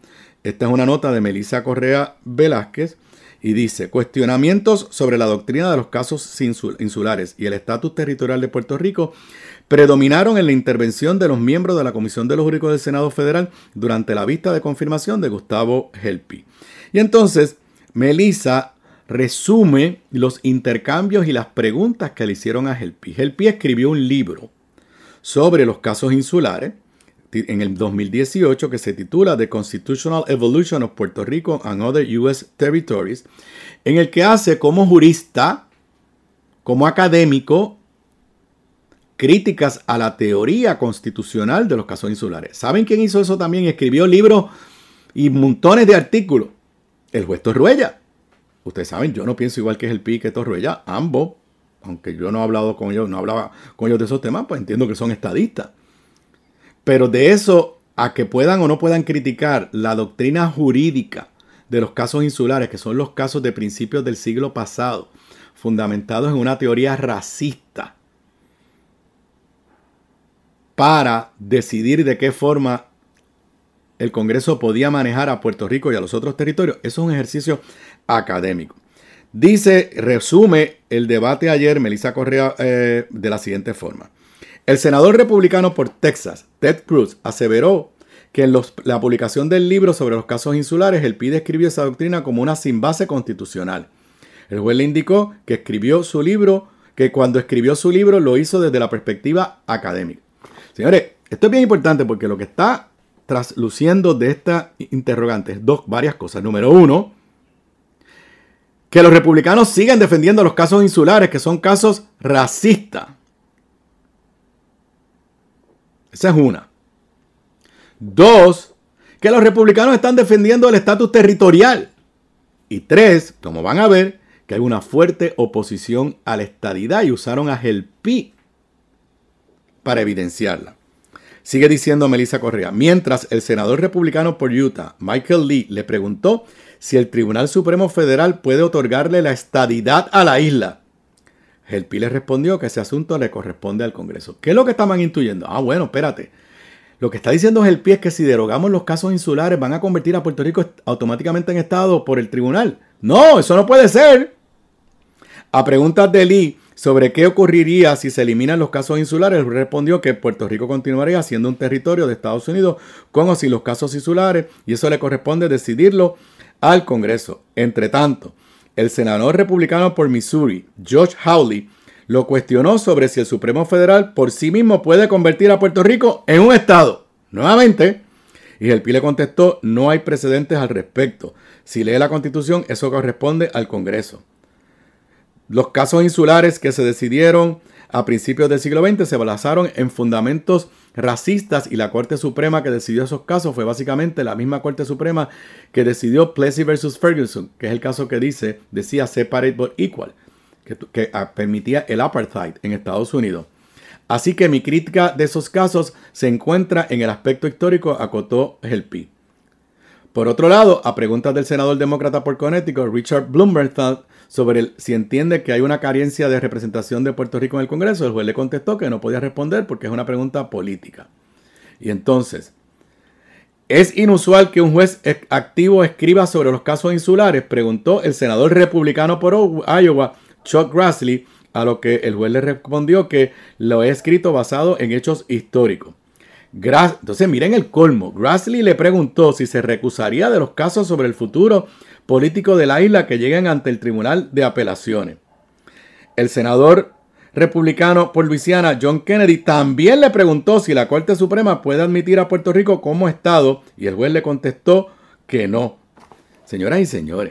esta es una nota de Melissa Correa Velázquez y dice, cuestionamientos sobre la doctrina de los casos insulares y el estatus territorial de Puerto Rico predominaron en la intervención de los miembros de la Comisión de los Jurídicos del Senado Federal durante la vista de confirmación de Gustavo Helpi. Y entonces, Melissa resume los intercambios y las preguntas que le hicieron a Helpi. Helpi escribió un libro sobre los casos insulares en el dos mil dieciocho que se titula The Constitutional Evolution of Puerto Rico and Other U S Territories, en el que hace como jurista, como académico, críticas a la teoría constitucional de los casos insulares. ¿Saben quién hizo eso también? Escribió libros y montones de artículos. El juez Torruella. Ustedes saben, yo no pienso igual que Helpi que Torruella. Ambos, aunque yo no he hablado con ellos, no hablaba con ellos de esos temas, pues entiendo que son estadistas. Pero de eso a que puedan o no puedan criticar la doctrina jurídica de los casos insulares, que son los casos de principios del siglo pasado, fundamentados en una teoría racista, para decidir de qué forma el Congreso podía manejar a Puerto Rico y a los otros territorios. Eso es un ejercicio académico. Dice, resume el debate ayer, Melissa Correa, eh, de la siguiente forma. El senador republicano por Texas, Ted Cruz, aseveró que en los, la publicación del libro sobre los casos insulares, Helpi describió esa doctrina como una sin base constitucional. El juez le indicó que escribió su libro, que cuando escribió su libro lo hizo desde la perspectiva académica. Señores, esto es bien importante porque lo que está trasluciendo de esta interrogante es dos, varias cosas. Número uno, que los republicanos siguen defendiendo los casos insulares, que son casos racistas. Esa es una. Dos, que los republicanos están defendiendo el estatus territorial. Y tres, como van a ver, que hay una fuerte oposición a la estadidad y usaron a Helpi para evidenciarla. Sigue diciendo Melissa Correa. Mientras el senador republicano por Utah, Michael Lee, le preguntó si el Tribunal Supremo Federal puede otorgarle la estadidad a la isla, Helpi le respondió que ese asunto le corresponde al Congreso. ¿Qué es lo que estaban intuyendo? Ah, bueno, espérate. Lo que está diciendo Helpi es que si derogamos los casos insulares van a convertir a Puerto Rico automáticamente en estado por el tribunal. No, eso no puede ser. A preguntas de Lee sobre qué ocurriría si se eliminan los casos insulares, él respondió que Puerto Rico continuaría siendo un territorio de Estados Unidos con o sin los casos insulares y eso le corresponde decidirlo al Congreso. Entre tanto, el senador republicano por Missouri, Josh Hawley, lo cuestionó sobre si el Supremo Federal por sí mismo puede convertir a Puerto Rico en un estado. Nuevamente, y Helpi le contestó, no hay precedentes al respecto. Si lee la Constitución, eso corresponde al Congreso. Los casos insulares que se decidieron a principios del siglo veinte se basaron en fundamentos racistas y la Corte Suprema que decidió esos casos fue básicamente la misma Corte Suprema que decidió Plessy versus Ferguson, que es el caso que dice, decía separate but equal, que, que ah, permitía el apartheid en Estados Unidos. Así que mi crítica de esos casos se encuentra en el aspecto histórico, acotó Helpi. Por otro lado, a preguntas del senador demócrata por Connecticut, Richard Blumenthal, sobre el, si entiende que hay una carencia de representación de Puerto Rico en el Congreso, el juez le contestó que no podía responder porque es una pregunta política. Y entonces, ¿es inusual que un juez activo escriba sobre los casos insulares? Preguntó el senador republicano por Iowa, Chuck Grassley, a lo que el juez le respondió que lo he escrito basado en hechos históricos. Gra- Entonces, miren el colmo. Grassley le preguntó si se recusaría de los casos sobre el futuro político de la isla que lleguen ante el Tribunal de Apelaciones. El senador republicano por Luisiana, John Kennedy, también le preguntó si la Corte Suprema puede admitir a Puerto Rico como estado y el juez le contestó que no. Señoras y señores,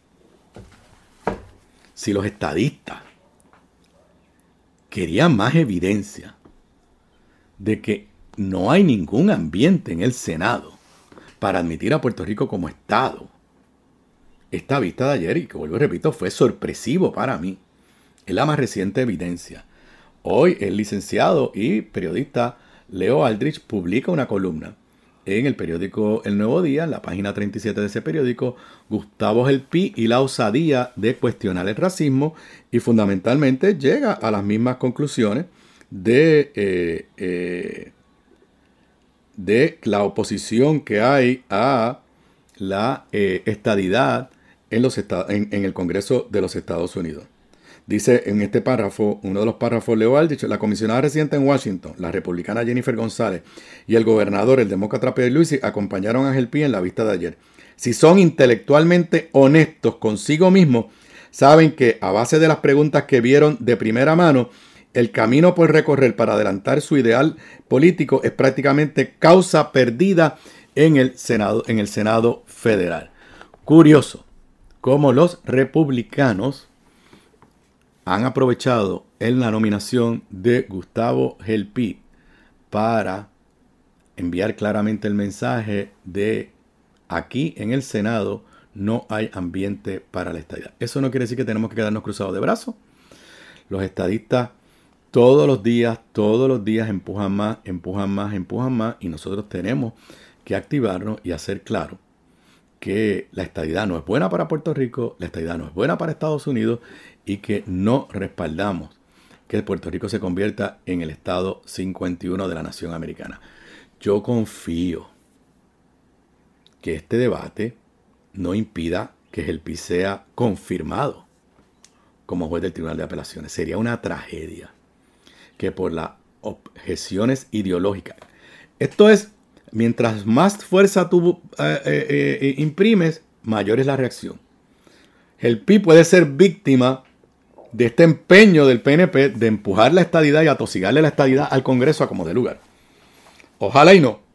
si los estadistas querían más evidencia de que no hay ningún ambiente en el Senado para admitir a Puerto Rico como estado, esta vista de ayer, y que vuelvo y repito, fue sorpresivo para mí, es la más reciente evidencia. Hoy el licenciado y periodista Leo Aldrich publica una columna en el periódico El Nuevo Día, en la página treinta y siete de ese periódico, Gustavo Helpi y la osadía de cuestionar el racismo, y fundamentalmente llega a las mismas conclusiones de, eh, eh, de la oposición que hay a la eh, estadidad en, los estados, en, en el Congreso de los Estados Unidos. Dice en este párrafo, uno de los párrafos leo al dicho, la comisionada residente en Washington, la republicana Jennifer González y el gobernador, el demócrata Pierluisi, acompañaron a Gelpi en la vista de ayer. Si son intelectualmente honestos consigo mismos, saben que a base de las preguntas que vieron de primera mano, el camino por recorrer para adelantar su ideal político es prácticamente causa perdida en el Senado, en el Senado federal. Curioso cómo los republicanos han aprovechado en la nominación de Gustavo Gelpi para enviar claramente el mensaje de aquí en el Senado no hay ambiente para la estadidad. Eso no quiere decir que tenemos que quedarnos cruzados de brazos. Los estadistas todos los días, todos los días empujan más, empujan más, empujan más y nosotros tenemos que activarnos y hacer claro que la estadidad no es buena para Puerto Rico, la estadidad no es buena para Estados Unidos y que no respaldamos que Puerto Rico se convierta en el estado cincuenta y uno de la nación americana. Yo confío que este debate no impida que Gelpi sea confirmado como juez del Tribunal de Apelaciones. Sería una tragedia que por las objeciones ideológicas. Esto es, mientras más fuerza tú eh, eh, eh, imprimes, mayor es la reacción. Gelpi puede ser víctima de este empeño del P N P de empujar la estadidad y atosigarle la estadidad al Congreso a como de lugar. Ojalá y no.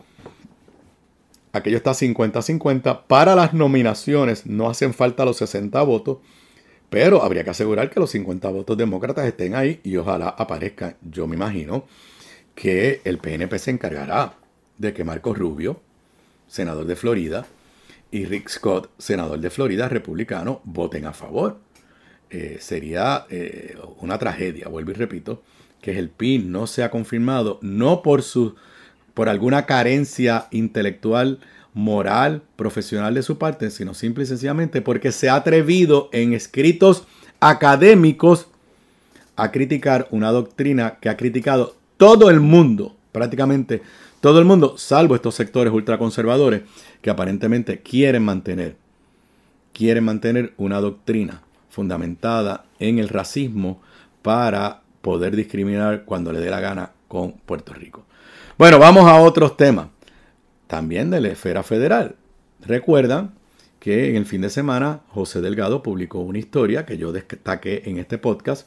Aquello está cincuenta a cincuenta. Para las nominaciones no hacen falta los sesenta votos, pero habría que asegurar que los cincuenta votos demócratas estén ahí y ojalá aparezcan. Yo me imagino que el P N P se encargará de que Marco Rubio, senador de Florida, y Rick Scott, senador de Florida, republicano, voten a favor. Eh, sería eh, una tragedia, vuelvo y repito, que el P I no sea confirmado, no por, su, por alguna carencia intelectual, moral, profesional de su parte, sino simple y sencillamente porque se ha atrevido en escritos académicos a criticar una doctrina que ha criticado todo el mundo, prácticamente todo el mundo, salvo estos sectores ultraconservadores que aparentemente quieren mantener, quieren mantener una doctrina fundamentada en el racismo para poder discriminar cuando le dé la gana con Puerto Rico. Bueno, vamos a otros temas. También de la esfera federal. Recuerdan que en el fin de semana José Delgado publicó una historia que yo destaqué en este podcast,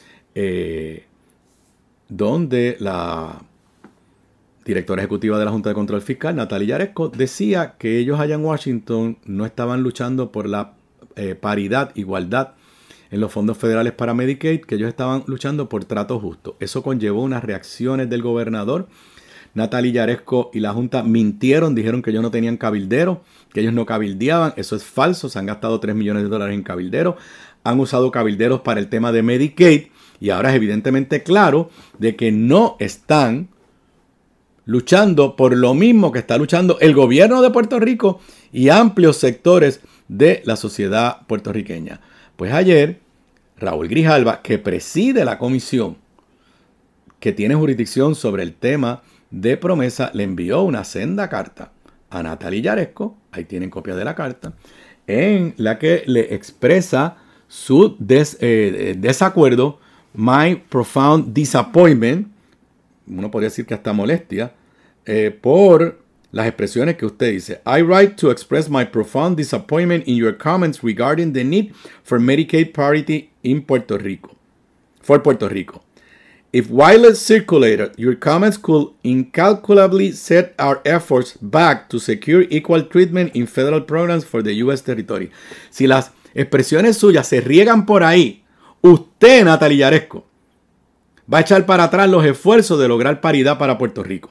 eh, donde la directora ejecutiva de la Junta de Control Fiscal, Natalia Yaresco, decía que ellos allá en Washington no estaban luchando por la eh, paridad, igualdad en los fondos federales para Medicaid, que ellos estaban luchando por trato justo. Eso conllevó unas reacciones del gobernador. Natalia Yaresco y la Junta mintieron, dijeron que ellos no tenían cabildero, que ellos no cabildeaban. Eso es falso, se han gastado tres millones de dólares en cabildero. Han usado cabilderos para el tema de Medicaid y ahora es evidentemente claro de que no están luchando por lo mismo que está luchando el gobierno de Puerto Rico y amplios sectores de la sociedad puertorriqueña. Pues ayer, Raúl Grijalva, que preside la comisión que tiene jurisdicción sobre el tema de promesa, le envió una senda carta a Natalia Yaresco, ahí tienen copia de la carta, en la que le expresa su des, eh, desacuerdo, my profound disappointment, uno podría decir que hasta molestia, eh, por las expresiones que usted dice. I write to express my profound disappointment in your comments regarding the need for Medicaid parity in Puerto Rico, for Puerto Rico. If widely circulated, your comments could incalculably set our efforts back to secure equal treatment in federal programs for the U S territory. Si las expresiones suyas se riegan por ahí, usted, Natalia Yaresco, va a echar para atrás los esfuerzos de lograr paridad para Puerto Rico.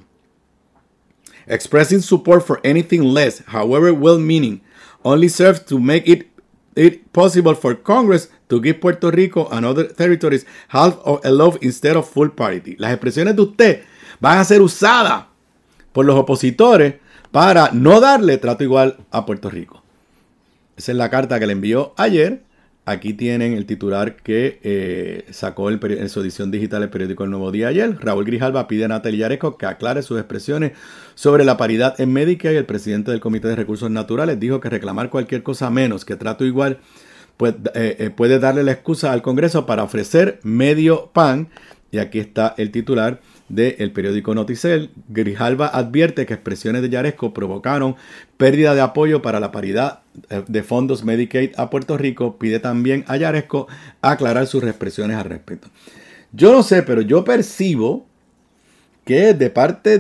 Expressing support for anything less, however well-meaning, only serves to make it, it possible for Congress to give Puerto Rico and other territories half of a love instead of full parity. Las expresiones de usted van a ser usadas por los opositores para no darle trato igual a Puerto Rico. Esa es la carta que le envió ayer Aquí tienen el titular que eh, sacó el en su edición digital el periódico El Nuevo Día ayer. Raúl Grijalva pide a Natalie Yaresco que aclare sus expresiones sobre la paridad en Medicare, y el presidente del Comité de Recursos Naturales dijo que reclamar cualquier cosa menos que trato igual pues, eh, eh, puede darle la excusa al Congreso para ofrecer medio pan. Y aquí está el titular del periódico Noticel. Grijalva advierte que expresiones de Yaresco provocaron pérdida de apoyo para la paridad de fondos Medicaid a Puerto Rico. Pide también a Yaresco aclarar sus expresiones al respecto. Yo no sé, pero yo percibo que de parte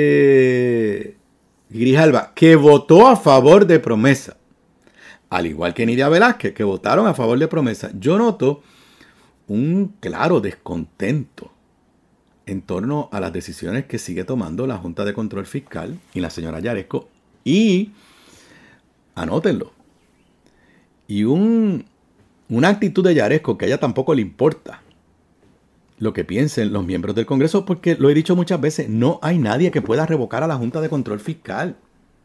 de Grijalva, que votó a favor de Promesa, al igual que Nidia Velázquez, que votaron a favor de Promesa, yo noto un claro descontento en torno a las decisiones que sigue tomando la Junta de Control Fiscal y la señora Yaresco. Y, anótenlo, y un, una actitud de Yaresco que a ella tampoco le importa lo que piensen los miembros del Congreso, porque lo he dicho muchas veces, no hay nadie que pueda revocar a la Junta de Control Fiscal.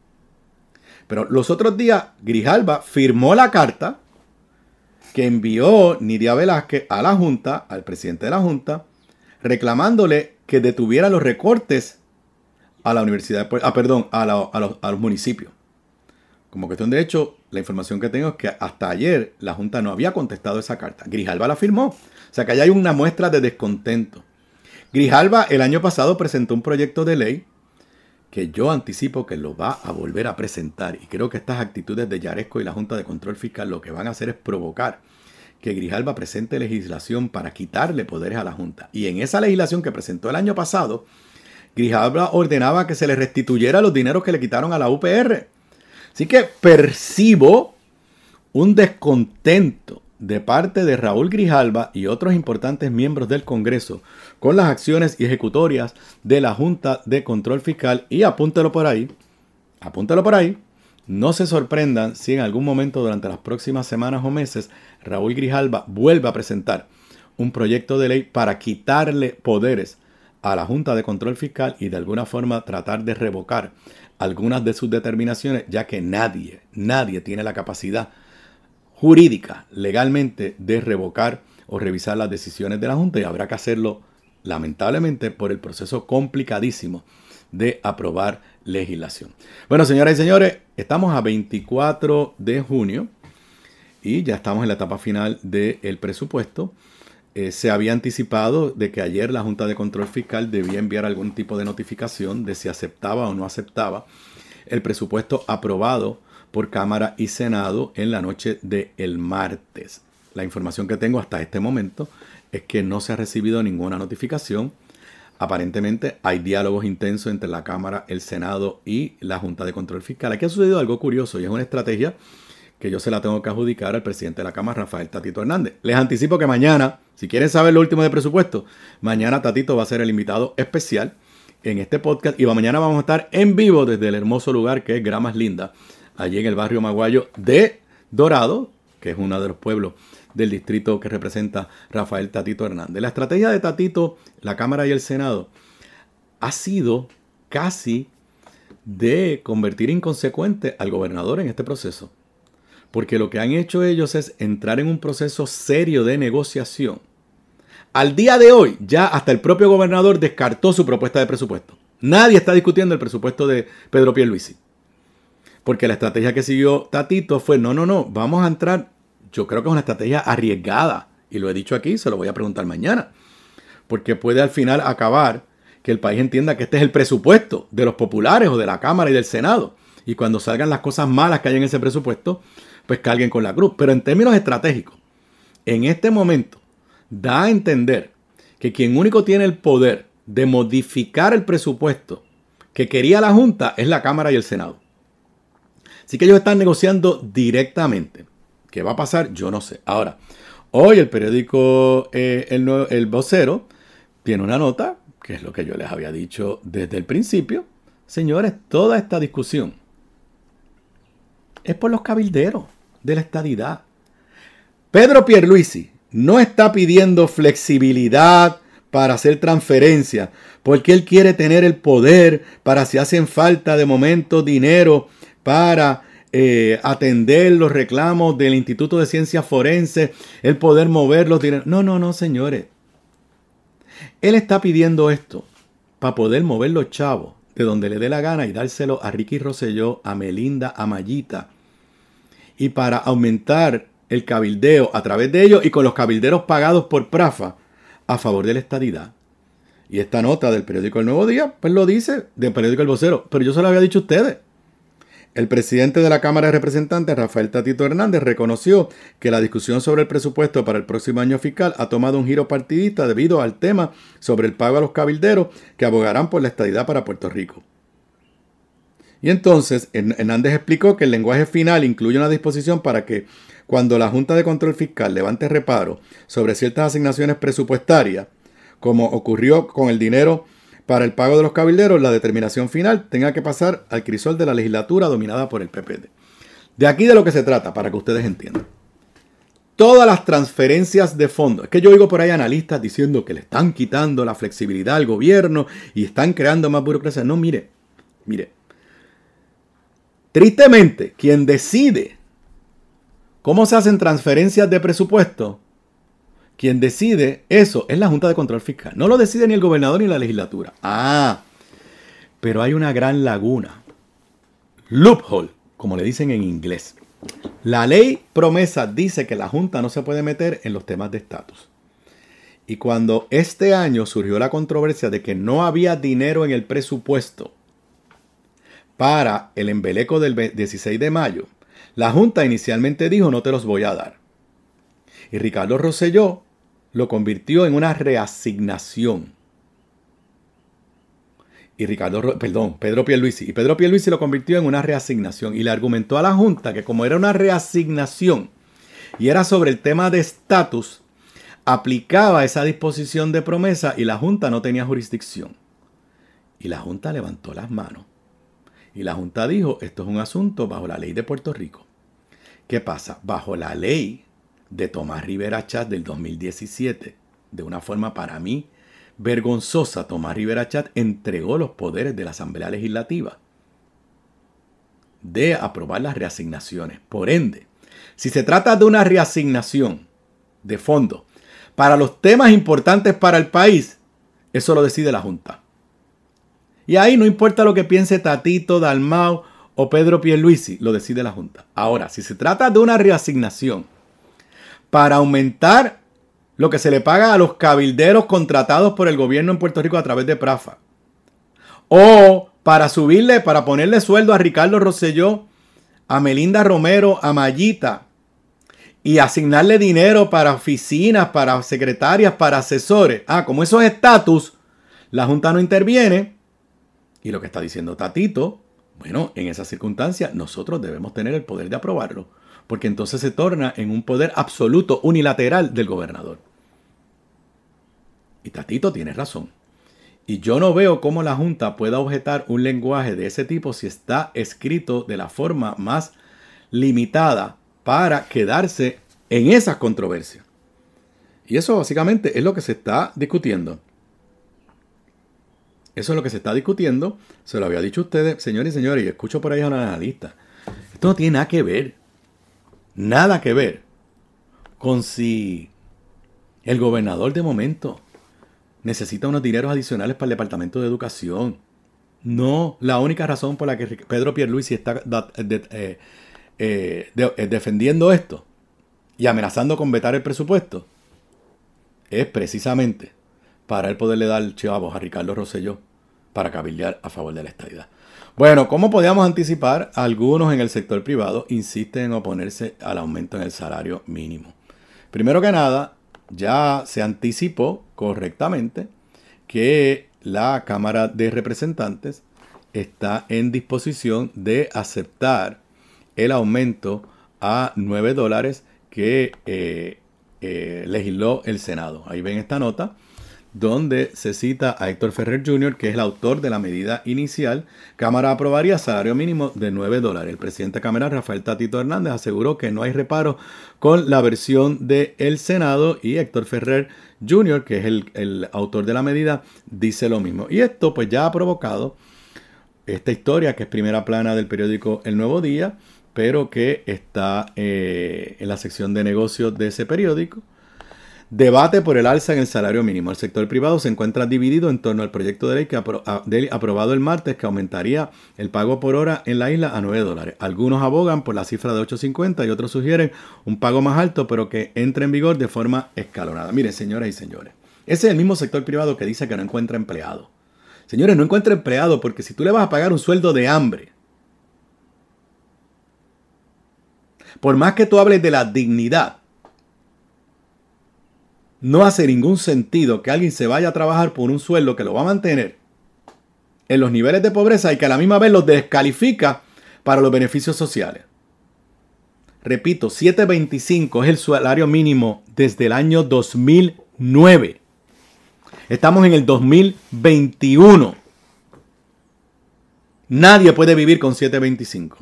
Pero los otros días, Grijalva firmó la carta que envió Nidia Velázquez a la Junta, al presidente de la Junta, reclamándole que detuviera los recortes a la universidad, ah, perdón, a, la, a, los, a los municipios. Como cuestión de hecho, la información que tengo es que hasta ayer la Junta no había contestado esa carta. Grijalva la firmó. O sea que allá hay una muestra de descontento. Grijalva el año pasado presentó un proyecto de ley que yo anticipo que lo va a volver a presentar. Y creo que estas actitudes de Yaresco y la Junta de Control Fiscal lo que van a hacer es provocar que Grijalva presente legislación para quitarle poderes a la Junta. Y en esa legislación que presentó el año pasado, Grijalva ordenaba que se le restituyera los dineros que le quitaron a la U P R. Así que percibo un descontento de parte de Raúl Grijalva y otros importantes miembros del Congreso con las acciones y ejecutorias de la Junta de Control Fiscal. Y apúntelo por ahí, apúntelo por ahí, no se sorprendan si en algún momento durante las próximas semanas o meses Raúl Grijalva vuelve a presentar un proyecto de ley para quitarle poderes a la Junta de Control Fiscal y de alguna forma tratar de revocar algunas de sus determinaciones, ya que nadie, nadie tiene la capacidad jurídica, legalmente, de revocar o revisar las decisiones de la Junta, y habrá que hacerlo, lamentablemente, por el proceso complicadísimo de aprobar legislación. Bueno, señoras y señores, estamos a veinticuatro de junio y ya estamos en la etapa final del presupuesto. Eh, se había anticipado de que ayer la Junta de Control Fiscal debía enviar algún tipo de notificación de si aceptaba o no aceptaba el presupuesto aprobado por Cámara y Senado en la noche del martes. La información que tengo hasta este momento es que no se ha recibido ninguna notificación. Aparentemente hay diálogos intensos entre la Cámara, el Senado y la Junta de Control Fiscal. Aquí ha sucedido algo curioso y es una estrategia que yo se la tengo que adjudicar al presidente de la Cámara, Rafael Tatito Hernández. Les anticipo que mañana, si quieren saber lo último de presupuesto, mañana Tatito va a ser el invitado especial en este podcast y mañana vamos a estar en vivo desde el hermoso lugar que es Gramas Lindas, allí en el barrio Maguayo de Dorado, que es uno de los pueblos del distrito que representa Rafael Tatito Hernández. La estrategia de Tatito, la Cámara y el Senado ha sido casi de convertir inconsecuente al gobernador en este proceso. Porque lo que han hecho ellos es entrar en un proceso serio de negociación. Al día de hoy, ya hasta el propio gobernador descartó su propuesta de presupuesto. Nadie está discutiendo el presupuesto de Pedro Pierluisi. Porque la estrategia que siguió Tatito fue, no, no, no, vamos a entrar. Yo creo que es una estrategia arriesgada. Y lo he dicho aquí, se lo voy a preguntar mañana. Porque puede al final acabar que el país entienda que este es el presupuesto de los populares o de la Cámara y del Senado. Y cuando salgan las cosas malas que hay en ese presupuesto, pues carguen con la cruz. Pero en términos estratégicos, en este momento, da a entender que quien único tiene el poder de modificar el presupuesto que quería la Junta es la Cámara y el Senado. Así que ellos están negociando directamente. ¿Qué va a pasar? Yo no sé. Ahora, hoy el periódico eh, el, el Vocero tiene una nota, que es lo que yo les había dicho desde el principio. Señores, toda esta discusión es por los cabilderos de la estadidad. Pedro Pierluisi no está pidiendo flexibilidad para hacer transferencias, porque él quiere tener el poder para si hacen falta de momento dinero para eh, atender los reclamos del Instituto de Ciencias Forenses, el poder mover los dineros. No, no, no, señores. Él está pidiendo esto para poder mover los chavos de donde le dé la gana y dárselo a Ricky Rosselló, a Melinda, a Mayita. Y para aumentar el cabildeo a través de ellos y con los cabilderos pagados por Prafa a favor de la estadidad. Y esta nota del periódico El Nuevo Día, pues lo dice, del periódico El Vocero. Pero yo se lo había dicho a ustedes. El presidente de la Cámara de Representantes, Rafael Tatito Hernández, reconoció que la discusión sobre el presupuesto para el próximo año fiscal ha tomado un giro partidista debido al tema sobre el pago a los cabilderos que abogarán por la estadidad para Puerto Rico. Y entonces Hernández explicó que el lenguaje final incluye una disposición para que cuando la Junta de Control Fiscal levante reparo sobre ciertas asignaciones presupuestarias, como ocurrió con el dinero para el pago de los cabilderos, la determinación final tenga que pasar al crisol de la legislatura dominada por el P P D. De aquí de lo que se trata, para que ustedes entiendan. Todas las transferencias de fondos. Es que yo oigo por ahí analistas diciendo que le están quitando la flexibilidad al gobierno y están creando más burocracia. No, mire, mire. Tristemente, quien decide cómo se hacen transferencias de presupuesto, quien decide eso es la Junta de Control Fiscal. No lo decide ni el gobernador ni la legislatura. Ah, pero hay una gran laguna. Loophole, como le dicen en inglés. La ley promesa dice que la Junta no se puede meter en los temas de estatus. Y cuando este año surgió la controversia de que no había dinero en el presupuesto para el embeleco del dieciséis de mayo, la Junta inicialmente dijo no te los voy a dar. Y Ricardo Rosselló lo convirtió en una reasignación. Y Ricardo, perdón, Pedro Pierluisi. Y Pedro Pierluisi lo convirtió en una reasignación. Y le argumentó a la Junta que como era una reasignación y era sobre el tema de estatus, aplicaba esa disposición de promesa y la Junta no tenía jurisdicción. Y la Junta levantó las manos. Y la Junta dijo, esto es un asunto bajo la ley de Puerto Rico. ¿Qué pasa? Bajo la ley de Tomás Rivera Chatz del dos mil diecisiete, de una forma para mí vergonzosa, Tomás Rivera Chatz entregó los poderes de la Asamblea Legislativa de aprobar las reasignaciones. Por ende, si se trata de una reasignación de fondos para los temas importantes para el país, eso lo decide la Junta. Y ahí no importa lo que piense Tatito, Dalmau o Pedro Pierluisi, lo decide la Junta. Ahora, si se trata de una reasignación para aumentar lo que se le paga a los cabilderos contratados por el gobierno en Puerto Rico a través de Prafa, o para subirle, para ponerle sueldo a Ricardo Rosselló, a Melinda Romero, a Mayita, y asignarle dinero para oficinas, para secretarias, para asesores. Ah, como eso es estatus, la Junta no interviene. Y lo que está diciendo Tatito, bueno, en esas circunstancias nosotros debemos tener el poder de aprobarlo, porque entonces se torna en un poder absoluto unilateral del gobernador. Y Tatito tiene razón. Y yo no veo cómo la Junta pueda objetar un lenguaje de ese tipo si está escrito de la forma más limitada para quedarse en esas controversias. Y eso básicamente es lo que se está discutiendo. Eso es lo que se está discutiendo. Se lo había dicho a ustedes, señores y señores, y escucho por ahí a una analista. Esto no tiene nada que ver. Nada que ver con si el gobernador de momento necesita unos dineros adicionales para el Departamento de Educación. No, la única razón por la que Pedro Pierluisi está de, de, eh, eh, de, eh, defendiendo esto y amenazando con vetar el presupuesto es precisamente para él poderle dar chavos a Ricardo Rosselló para cabildear a favor de la estadidad. Bueno, como podíamos anticipar, algunos en el sector privado insisten en oponerse al aumento en el salario mínimo. Primero que nada, ya se anticipó correctamente que la Cámara de Representantes está en disposición de aceptar el aumento a nueve dólares que eh, eh, legisló el Senado. Ahí ven esta nota donde se cita a Héctor Ferrer junior, que es el autor de la medida inicial. Cámara aprobaría salario mínimo de nueve dólares. El presidente de Cámara, Rafael Tatito Hernández, aseguró que no hay reparo con la versión del Senado y Héctor Ferrer junior, que es el, el autor de la medida, dice lo mismo. Y esto pues ya ha provocado esta historia, que es primera plana del periódico El Nuevo Día, pero que está eh, en la sección de negocios de ese periódico. Debate por el alza en el salario mínimo. El sector privado se encuentra dividido en torno al proyecto de ley, que apro- de ley aprobado el martes, que aumentaría el pago por hora en la isla a nueve dólares. Algunos abogan por la cifra de ocho cincuenta y otros sugieren un pago más alto, pero que entre en vigor de forma escalonada. Miren, señoras y señores, ese es el mismo sector privado que dice que no encuentra empleado. Señores, no encuentra empleado porque si tú le vas a pagar un sueldo de hambre, por más que tú hables de la dignidad, no hace ningún sentido que alguien se vaya a trabajar por un sueldo que lo va a mantener en los niveles de pobreza y que a la misma vez los descalifica para los beneficios sociales. Repito, siete veinticinco es el salario mínimo desde el año dos mil nueve. Estamos en el dos mil veintiuno. Nadie puede vivir con siete veinticinco.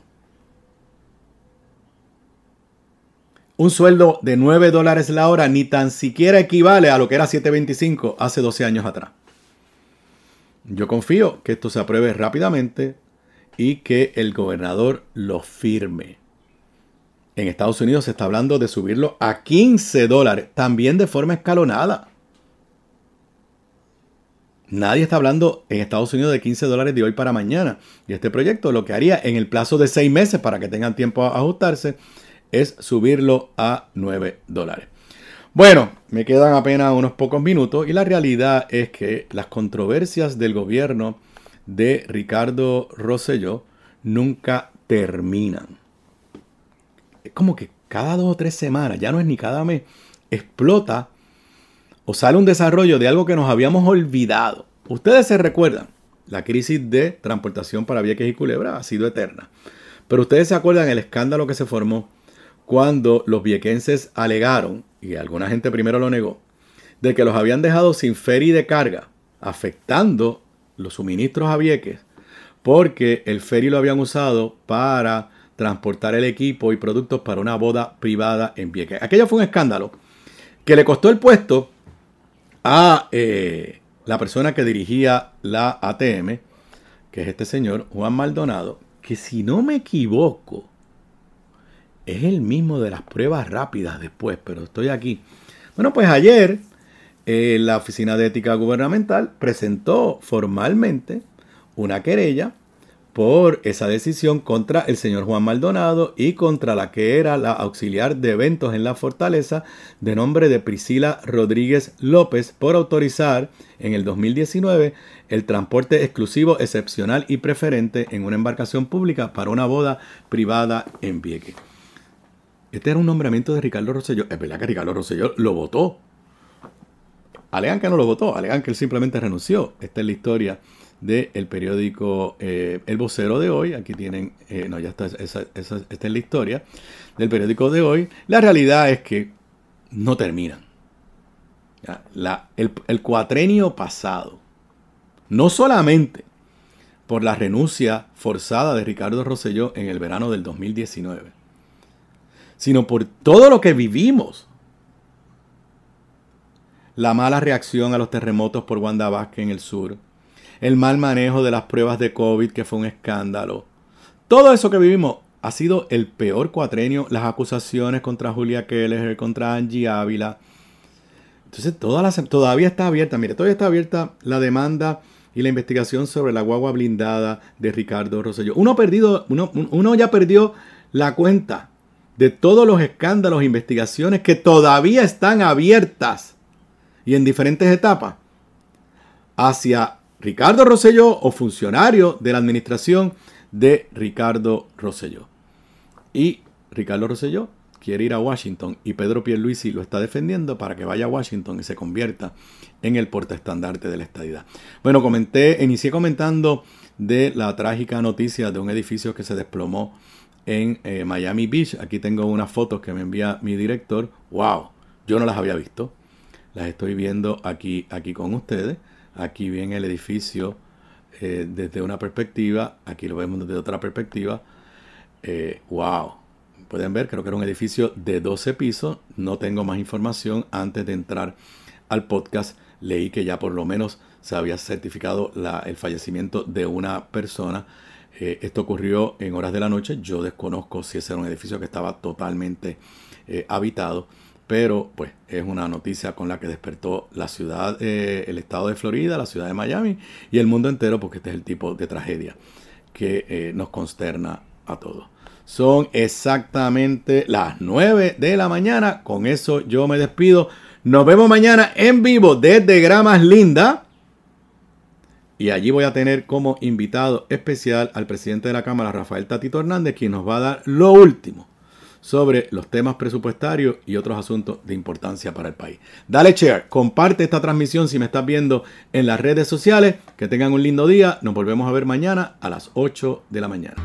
Un sueldo de nueve dólares la hora ni tan siquiera equivale a lo que era siete veinticinco hace doce años atrás. Yo confío que esto se apruebe rápidamente y que el gobernador lo firme. En Estados Unidos se está hablando de subirlo a quince dólares, también de forma escalonada. Nadie está hablando en Estados Unidos de quince dólares de hoy para mañana. Y este proyecto lo que haría en el plazo de seis meses para que tengan tiempo a ajustarse es subirlo a nueve dólares. Bueno, me quedan apenas unos pocos minutos y la realidad es que las controversias del gobierno de Ricardo Rosselló nunca terminan. Es como que cada dos o tres semanas, ya no es ni cada mes, explota o sale un desarrollo de algo que nos habíamos olvidado. Ustedes se recuerdan, la crisis de transportación para Vieques y Culebra ha sido eterna. Pero ustedes se acuerdan el escándalo que se formó cuando los viequenses alegaron, y alguna gente primero lo negó, de que los habían dejado sin ferry de carga, afectando los suministros a Vieques, porque el ferry lo habían usado para transportar el equipo y productos para una boda privada en Vieques. Aquello fue un escándalo que le costó el puesto a eh, la persona que dirigía la A T M, que es este señor Juan Maldonado, que si no me equivoco, es el mismo de las pruebas rápidas después, pero estoy aquí. Bueno, pues ayer eh, la Oficina de Ética Gubernamental presentó formalmente una querella por esa decisión contra el señor Juan Maldonado y contra la que era la auxiliar de eventos en la Fortaleza de nombre de Priscila Rodríguez López por autorizar en el dos mil diecinueve el transporte exclusivo, excepcional y preferente en una embarcación pública para una boda privada en Vieques. Este era un nombramiento de Ricardo Rosselló. Es verdad que Ricardo Rosselló lo votó. Alegan que no lo votó, alegan que él simplemente renunció. Esta es la historia del periódico eh, El Vocero de hoy. Aquí tienen, eh, no, ya está, esa, esa, esta es la historia del periódico de hoy. La realidad es que no terminan. Ya, la, el, el cuatrenio pasado, no solamente por la renuncia forzada de Ricardo Rosselló en el verano del dos mil diecinueve, sino por todo lo que vivimos. La mala reacción a los terremotos por Wanda Vázquez en el sur, el mal manejo de las pruebas de COVID, que fue un escándalo. Todo eso que vivimos ha sido el peor cuatrenio. Las acusaciones contra Julia Keller, contra Angie Ávila. Entonces toda la, todavía está abierta, mire, todavía está abierta la demanda y la investigación sobre la guagua blindada de Ricardo Rosselló. Uno, perdido, uno, uno ya perdió la cuenta de todos los escándalos e investigaciones que todavía están abiertas y en diferentes etapas hacia Ricardo Rosselló o funcionario de la administración de Ricardo Rosselló. Y Ricardo Rosselló quiere ir a Washington y Pedro Pierluisi lo está defendiendo para que vaya a Washington y se convierta en el portaestandarte de la estadidad. Bueno, comenté, inicié comentando de la trágica noticia de un edificio que se desplomó en eh, Miami Beach. Aquí tengo unas fotos que me envía mi director. ¡Wow! Yo no las había visto. Las estoy viendo aquí, aquí con ustedes. Aquí viene el edificio eh, desde una perspectiva. Aquí lo vemos desde otra perspectiva. Eh, ¡Wow! Pueden ver, creo que era un edificio de doce pisos. No tengo más información. Antes de entrar al podcast, leí que ya por lo menos se había certificado la, el fallecimiento de una persona. Eh, esto ocurrió en horas de la noche. Yo desconozco si ese era un edificio que estaba totalmente eh, habitado, pero pues es una noticia con la que despertó la ciudad, eh, el estado de Florida, la ciudad de Miami y el mundo entero, porque este es el tipo de tragedia que eh, nos consterna a todos. Son exactamente las nueve de la mañana. Con eso yo me despido. Nos vemos mañana en vivo desde Gramas Linda. Y allí voy a tener como invitado especial al presidente de la Cámara, Rafael Tatito Hernández, quien nos va a dar lo último sobre los temas presupuestarios y otros asuntos de importancia para el país. Dale share, comparte esta transmisión si me estás viendo en las redes sociales. Que tengan un lindo día. Nos volvemos a ver mañana a las ocho de la mañana.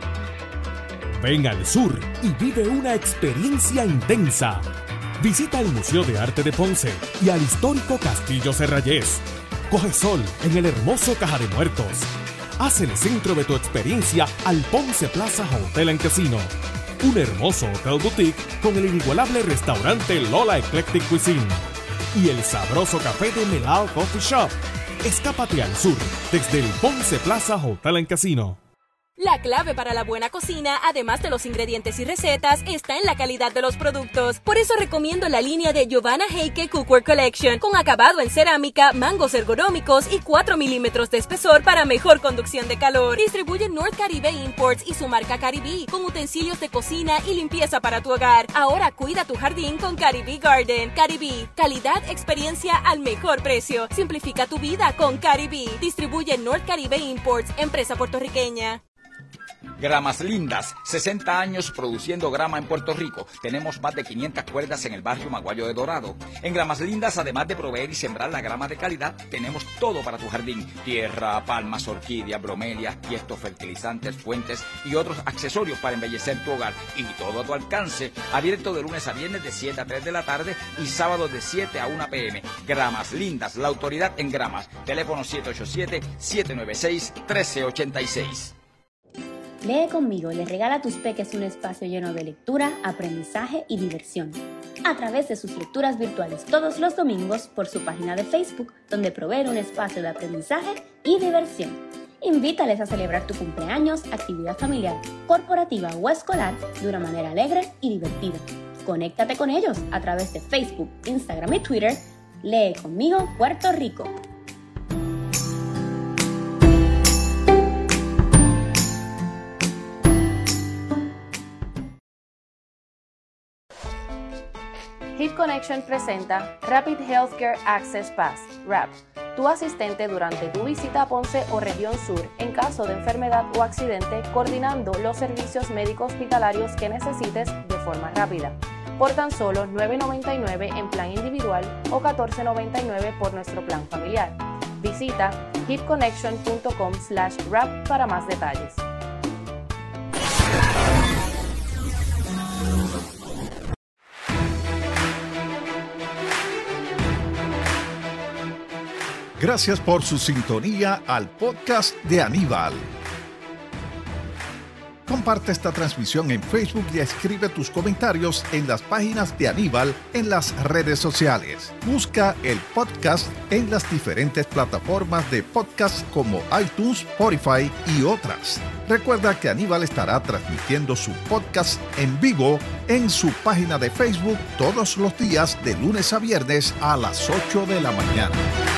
Ven al sur y vive una experiencia intensa. Visita el Museo de Arte de Ponce y al histórico Castillo Serrayés. Coge sol en el hermoso Caja de Muertos. Haz el centro de tu experiencia al Ponce Plaza Hotel and Casino. Un hermoso hotel boutique con el inigualable restaurante Lola Eclectic Cuisine. Y el sabroso café de Melao Coffee Shop. Escápate al sur desde el Ponce Plaza Hotel and Casino. La clave para la buena cocina, además de los ingredientes y recetas, está en la calidad de los productos. Por eso recomiendo la línea de Giovanna Heike Cookware Collection, con acabado en cerámica, mangos ergonómicos y cuatro milímetros de espesor para mejor conducción de calor. Distribuye North Caribe Imports y su marca Caribe, con utensilios de cocina y limpieza para tu hogar. Ahora cuida tu jardín con Caribe Garden. Caribe, calidad, experiencia al mejor precio. Simplifica tu vida con Caribe. Distribuye North Caribe Imports, empresa puertorriqueña. Gramas Lindas, sesenta años produciendo grama en Puerto Rico. Tenemos más de quinientas cuerdas en el barrio Maguayo de Dorado. En Gramas Lindas, además de proveer y sembrar la grama de calidad, tenemos todo para tu jardín. Tierra, palmas, orquídeas, bromelias, tiestos, fertilizantes, fuentes y otros accesorios para embellecer tu hogar. Y todo a tu alcance. Abierto de lunes a viernes de siete a tres de la tarde y sábados de siete a una pe eme. Gramas Lindas, la autoridad en gramas. Teléfono siete ocho siete, siete nueve seis, uno tres ocho seis. Lee conmigo le regala a tus peques un espacio lleno de lectura, aprendizaje y diversión, a través de sus lecturas virtuales todos los domingos por su página de Facebook, donde provee un espacio de aprendizaje y diversión. Invítales a celebrar tu cumpleaños, actividad familiar, corporativa o escolar de una manera alegre y divertida. Conéctate con ellos a través de Facebook, Instagram y Twitter. Lee conmigo Puerto Rico. Hit Connection presenta Rapid Healthcare Access Pass, RAP, tu asistente durante tu visita a Ponce o región sur en caso de enfermedad o accidente, coordinando los servicios médicos hospitalarios que necesites de forma rápida. Por tan solo nueve noventa y nueve en plan individual o catorce noventa y nueve por nuestro plan familiar. Visita hitconnection punto com slash rap para más detalles. Gracias por su sintonía al podcast de Aníbal. Comparte esta transmisión en Facebook y escribe tus comentarios en las páginas de Aníbal en las redes sociales. Busca el podcast en las diferentes plataformas de podcast como iTunes, Spotify y otras. Recuerda que Aníbal estará transmitiendo su podcast en vivo en su página de Facebook todos los días de lunes a viernes a las ocho de la mañana.